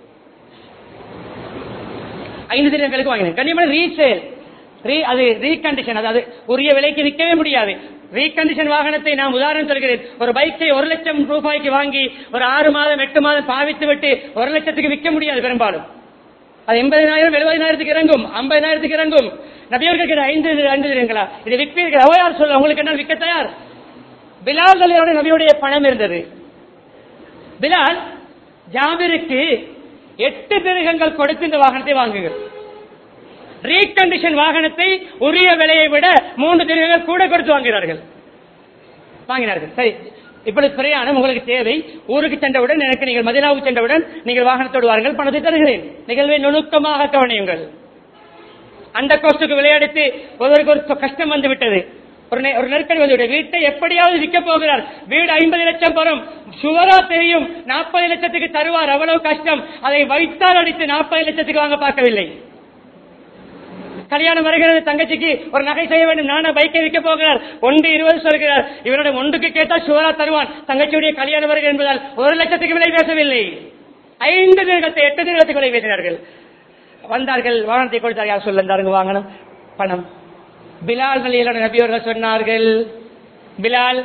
5 திரகங்களுக்கு வாங்கினேன். கண்டிப்பாக ரீசேல், அது ரீகண்டிஷன், அதாவது உரிய விலைக்கு விற்கவே முடியாது. ரீகண்டிஷன் வாகனத்தை நான் உதாரணம் சொல்கிறேன். ஒரு பைக்கை 1 லட்சம் ரூபாய்க்கு வாங்கி ஒரு 6 மாதம் 8 மாதம் பாவித்து விட்டு 1 லட்சத்துக்கு விற்க முடியாது. பெரும்பாலும் அது 80,000 70,000 இறங்கும், 50,000 இறங்கும். நபியவர்கள் 5 திரகங்களா இதை விற்பீர்கள்? யார் சொல்ல, உங்களுக்கு என்ன விற்க தயார்? பிலால் ரலியல்லாஹு நபியுடைய பணம் இருந்தது. பிலால் ஜாபிருக்கு 8 திரகங்கள் கொடுத்து இந்த வாகனத்தை வாங்குங்கள். ரீகண்டிஷன் வாகனத்தை உரிய விலையை விட 3 திரகங்கள் கூட கொடுத்து வாங்கினார்கள். சரி, இப்படி பிரயாணம் உங்களுக்கு தேவை. ஊருக்கு சென்றவுடன் எனக்கு நீங்கள் மதீனாவுக்கு சென்றவுடன் நீங்கள் வாகனத்தோடு வாருங்கள், பணத்தை தருகிறேன். நிகழ்வை நுணுக்கமாக கவனியுங்கள். அந்த கோஸ்டுக்கு விளையாடித்து ஒருவருக்கு ஒரு கஷ்டம் வந்து விட்டது, ஒரு நெருக்கடி வந்து வீட்டை எப்படியாவது விற்க போகிறார். வீடு 50 லட்சம் வரும், சுவரா தெரியும், 40 லட்சத்துக்கு தருவார். அவ்வளவு கஷ்டம். அதை வைத்தால் அடித்து 40 லட்சத்துக்கு வாங்க பார்க்கவில்லை. கல்யாணம் வருகிறது, தங்கச்சிக்கு ஒரு நகை செய்ய வேண்டும், நானா பைக்கை விற்க போகிறார். 1.20 சொல்கிறார். இவரோட 1க்கு கேட்டால் சுவரா தருவான். தங்கச்சியுடைய கல்யாணம் வருகிறது என்பதால் 1 லட்சத்துக்கு விலை பேசவில்லை. 5 திரகத்தை 8 திரகத்துக்கு விலை பேசினார்கள். வந்தார்கள், வாகனத்தை கொடுத்தார். யார் சொல்லுங்க வாங்கணும் பணம். பிலால் ரலியல்லாஹு நபியவர்கள் சொன்னார்கள், பிலால்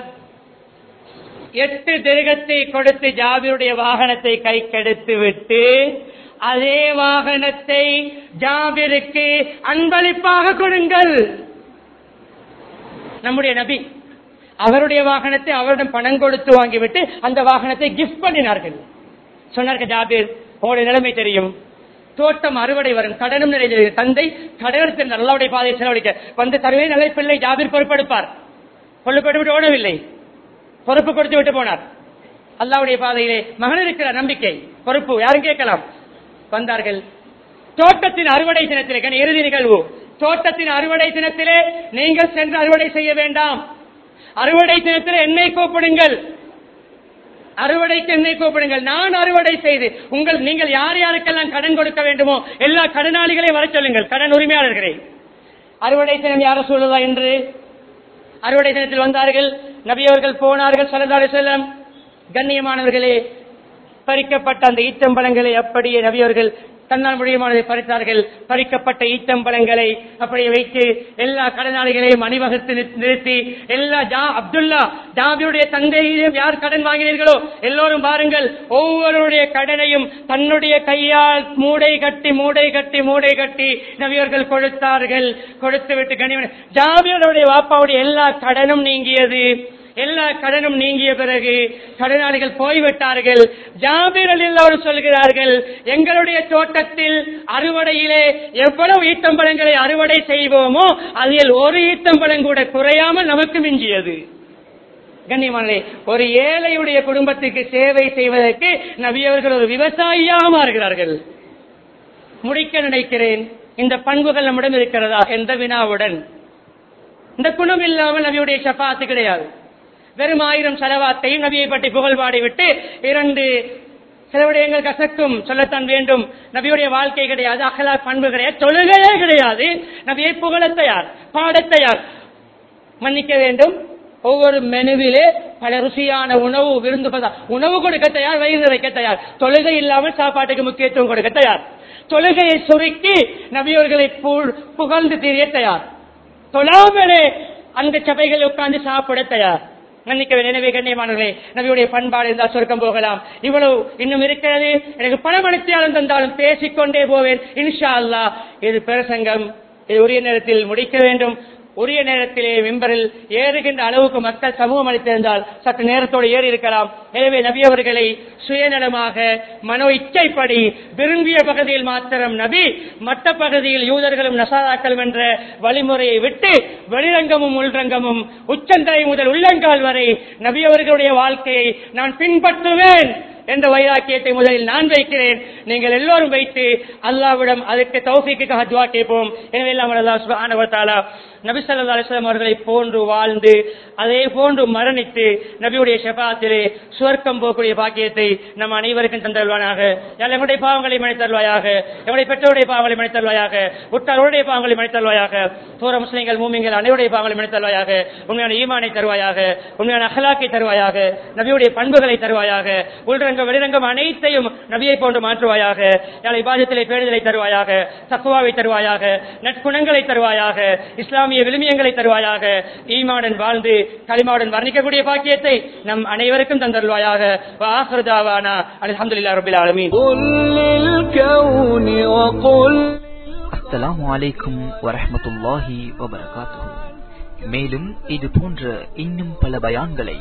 8 திரகத்தை கொடுத்து ஜாபிருடைய வாகனத்தை கைக்கெடுத்து விட்டு அதே வாகனத்தை ஜாபிருக்கு அன்பளிப்பாக கொடுங்கள். நம்முடைய நபி அவருடைய வாகனத்தை அவரிடம் பணம் கொடுத்து வாங்கிவிட்டு அந்த வாகனத்தை கிஃப்ட் பண்ணினார்கள். சொன்னார்கள், ஜாபிர் உங்களுடைய நிலைமை தெரியும், தோட்டம் அறுவடை வரும், கடனும் நிறைந்தது, தந்தை கடனுக்கு நல்லாவுடைய பாதையை செலவழிக்க வந்து தருவே நல்ல பிள்ளை ஜாபிர் பொறுப்பெடுப்பார். கொள்ளுப்பட்டு ஓடவில்லை, பொறுப்பு கொடுத்து விட்டு போனார். அல்லாவுடைய பாதையிலே மகன் இருக்கிற நம்பிக்கை, பொறுப்பு யாரும் கேட்கலாம். வந்தார்கள். தோட்டத்தின் அறுவடை தினத்திலே, இறுதி நிகழ்வு, தோட்டத்தின் அறுவடை தினத்திலே நீங்கள் சென்று அறுவடை செய்ய வேண்டாம். அறுவடை தினத்திலே என்னை கூப்பிடுங்கள், அறுவடைக்கு என்னை கூப்பிடுங்கள், நான் அறுவடை செய்து நீங்கள் யார் யாருக்கெல்லாம் கடன் கொடுக்க வேண்டுமோ எல்லா கடனாளிகளையும் வர சொல்லுங்கள், கடன் உரிமையாளர்களை. அறுவடை தினம் யார சொல்லுதா என்று அறுவடை தினத்தில் வந்தார்கள். நபி அவர்கள் போனார்கள் ஸல்லல்லாஹு அலைஹி வஸல்லம். கண்ணியமானவர்களே, பறிக்கப்பட்ட அந்த ஈச்சம்பழங்களை அப்படியே நபி அவர்கள் தன்னால் முடியுமானதை பறித்தார்கள். பறிக்கப்பட்ட ஈச்சம்பழங்களை அப்படியே வைத்து எல்லா கடனாளிகளையும் அணிவகுத்து நிறுத்தி எல்லா அப்துல்லா ஜாபிருடைய தந்தையிலும் யார் கடன் வாங்கினீர்களோ எல்லோரும் பாருங்கள், ஒவ்வொருடைய கடனையும் தன்னுடைய கையால் மூடை கட்டி நபியவர்கள் கொடுத்தார்கள். கொடுத்துவிட்டு கனிமன் ஜாபிருடைய வாப்பாவுடைய எல்லா கடனும் நீங்கியது. எல்லா கடனும் நீங்கிய பிறகு கடனாளிகள் போய்விட்டார்கள். ஜாபிர் ரலியல்லாஹு சொல்கிறார்கள், எங்களுடைய தோட்டத்தில் அறுவடையிலே எவ்வளவு ஈத்தம்பழங்களை அறுவடை செய்வோமோ அதில் ஒரு ஈத்தம்பழம் கூட குறையாமல் நமக்கு மிஞ்சியது. கண்ணியமானே, ஒரு ஏழையுடைய குடும்பத்துக்கு சேவை செய்வதற்கு நபி அவர்கள் ஒரு விவசாயியாக மாறுகிறார்கள். முடிக்க நினைக்கிறேன், இந்த பண்புகள் நம்மிடம் இருக்கிறதா என்ற வினாவுடன். இந்த குணம் இல்லாமல் நபியுடைய ஷஃபாத்து கிடையாது. வெறும் 1000 ஸலவாத்தையும் நபியை பற்றி புகழ்பாடி விட்டு 2 சில விடயங்கள் கசக்கும் சொல்லத்தான் வேண்டும். நபியுடைய வாழ்க்கை கிடையாது, அகலாக் பண்பு கிடையாது, தொழுகையே கிடையாது. நபியை புகழ தயார், பாட தயார். மன்னிக்க வேண்டும், ஒவ்வொரு மெனுவிலே பல ருசியான உணவு விருந்து உணவு கொடுக்க தயார், வயிறு நிறைக்க தயார். தொழுகை இல்லாமல் சாப்பாட்டுக்கு முக்கியத்துவம் கொடுக்க தயார். தொழுகையை சுருக்கி நபியவர்களை புகழ்ந்து தெரிய தயார். தொழாமலே அந்த சபைகளை உட்கார்ந்து சாப்பிட தயார். எனவே கண்ணியமானவர்களே, நபியுடைய பண்பாடு இருந்தால் சொர்க்கம் போகலாம். இவ்வளவு இன்னும் இருக்கிறது. எனக்கு பணம் அனுப்பியாலும் தந்தாலும் பேசிக்கொண்டே போவேன் இன்ஷா அல்லாஹ். இது பிரசங்கம், இது உரிய நேரத்தில் முடிக்க வேண்டும். உரிய நேரத்திலே மிம்பரில் ஏறுகின்ற அளவுக்கு மக்கள் சமூகம் அளித்திருந்தால் சற்று நேரத்தோடு ஏறி இருக்கலாம். எனவே நபி அவர்களை சுயநலமாக மனோ இச்சைப்படி விரும்பிய பகுதியில் மாத்திரம் நபி, மற்ற பகுதியில் யூதர்களும் நசாராக்களும் என்ற வழிமுறையை விட்டு வெளிரங்கமும் உள்ரங்கமும் உச்சந்தலை முதல் உள்ளங்கால் வரை நபி அவர்களுடைய வாழ்க்கையை நான் பின்பற்றுவேன் என்ற வைராக்கியத்தை முதலில் நான் வைக்கிறேன். நீங்கள் எல்லோரும் வைத்து அல்லாஹ்விடம் அதற்கு தௌஃபீக்குக்காக துஆ கேட்போம். எனவே அல்லாஹ் சுப்ஹானஹு வ தஆலா நபி ஸல்லல்லாஹு அலைஹி வஸல்லம் அவர்களை போன்று வாழ்ந்து அதே போன்று மரணித்து நபியுடைய ஷஃபாஅத்திலே சுவர்க்கம் போகக்கூடிய பாக்கியத்தை நம் அனைவருக்கும் தந்தருள்வானாக. எங்களுடைய பாவங்களை மன்னித்தருள்வாயாக, எங்களுடைய பெற்றோருடைய பாவங்களை மன்னித்தருள்வாயாக, உற்றாருடைய பாவங்களை மன்னித்தருள்வாயாக, தூர முஸ்லிம்கள் மூமின்கள் அனைவருடைய பாவங்களை மன்னித்தருள்வாயாக. உண்மையான ஈமானை தருவாயாக, உண்மையான அஹ்லாக்கை தருவாயாக, நபியுடைய பண்புகளை தருவாயாக, உள்ரங்கம் வெளிரங்கம் அனைத்தையும் நபியை போன்று மாற்றுவாயாக. யாழ் இபாதத்திலே பேணுதலை தருவாயாக, தக்வாவை தருவாயாக, நற்குணங்களை தருவாயாக, இஸ்லாமிய விழுமியங்களை தருவாயாக. ஈமானுடன் வாழ்ந்து கலிமாவுடன் வர்ணிக்கக்கூடிய பாக்கியத்தை நம் அனைவருக்கும் தந்தருள்வாயாக. வஆகிரு தாவானா அல்ஹம்துலில்லாஹி ரப்பில் ஆலமீன். அஸ்ஸலாமு அலைக்கும் வரஹ்மத்துல்லாஹி வபரகாத்துஹு. மேலும் இது போன்ற இன்னும் பல பயான்களை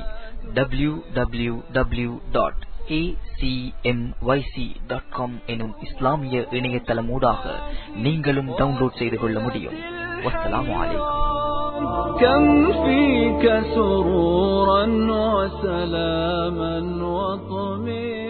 www.acmyc.com எனும் இஸ்லாமிய இணையதளமூடாக நீங்களும் டவுன்லோட் செய்து கொள்ள முடியும். வஸ்ஸலாமு அலைக்கும். كم فيك سرورا وسلاما وطمئنا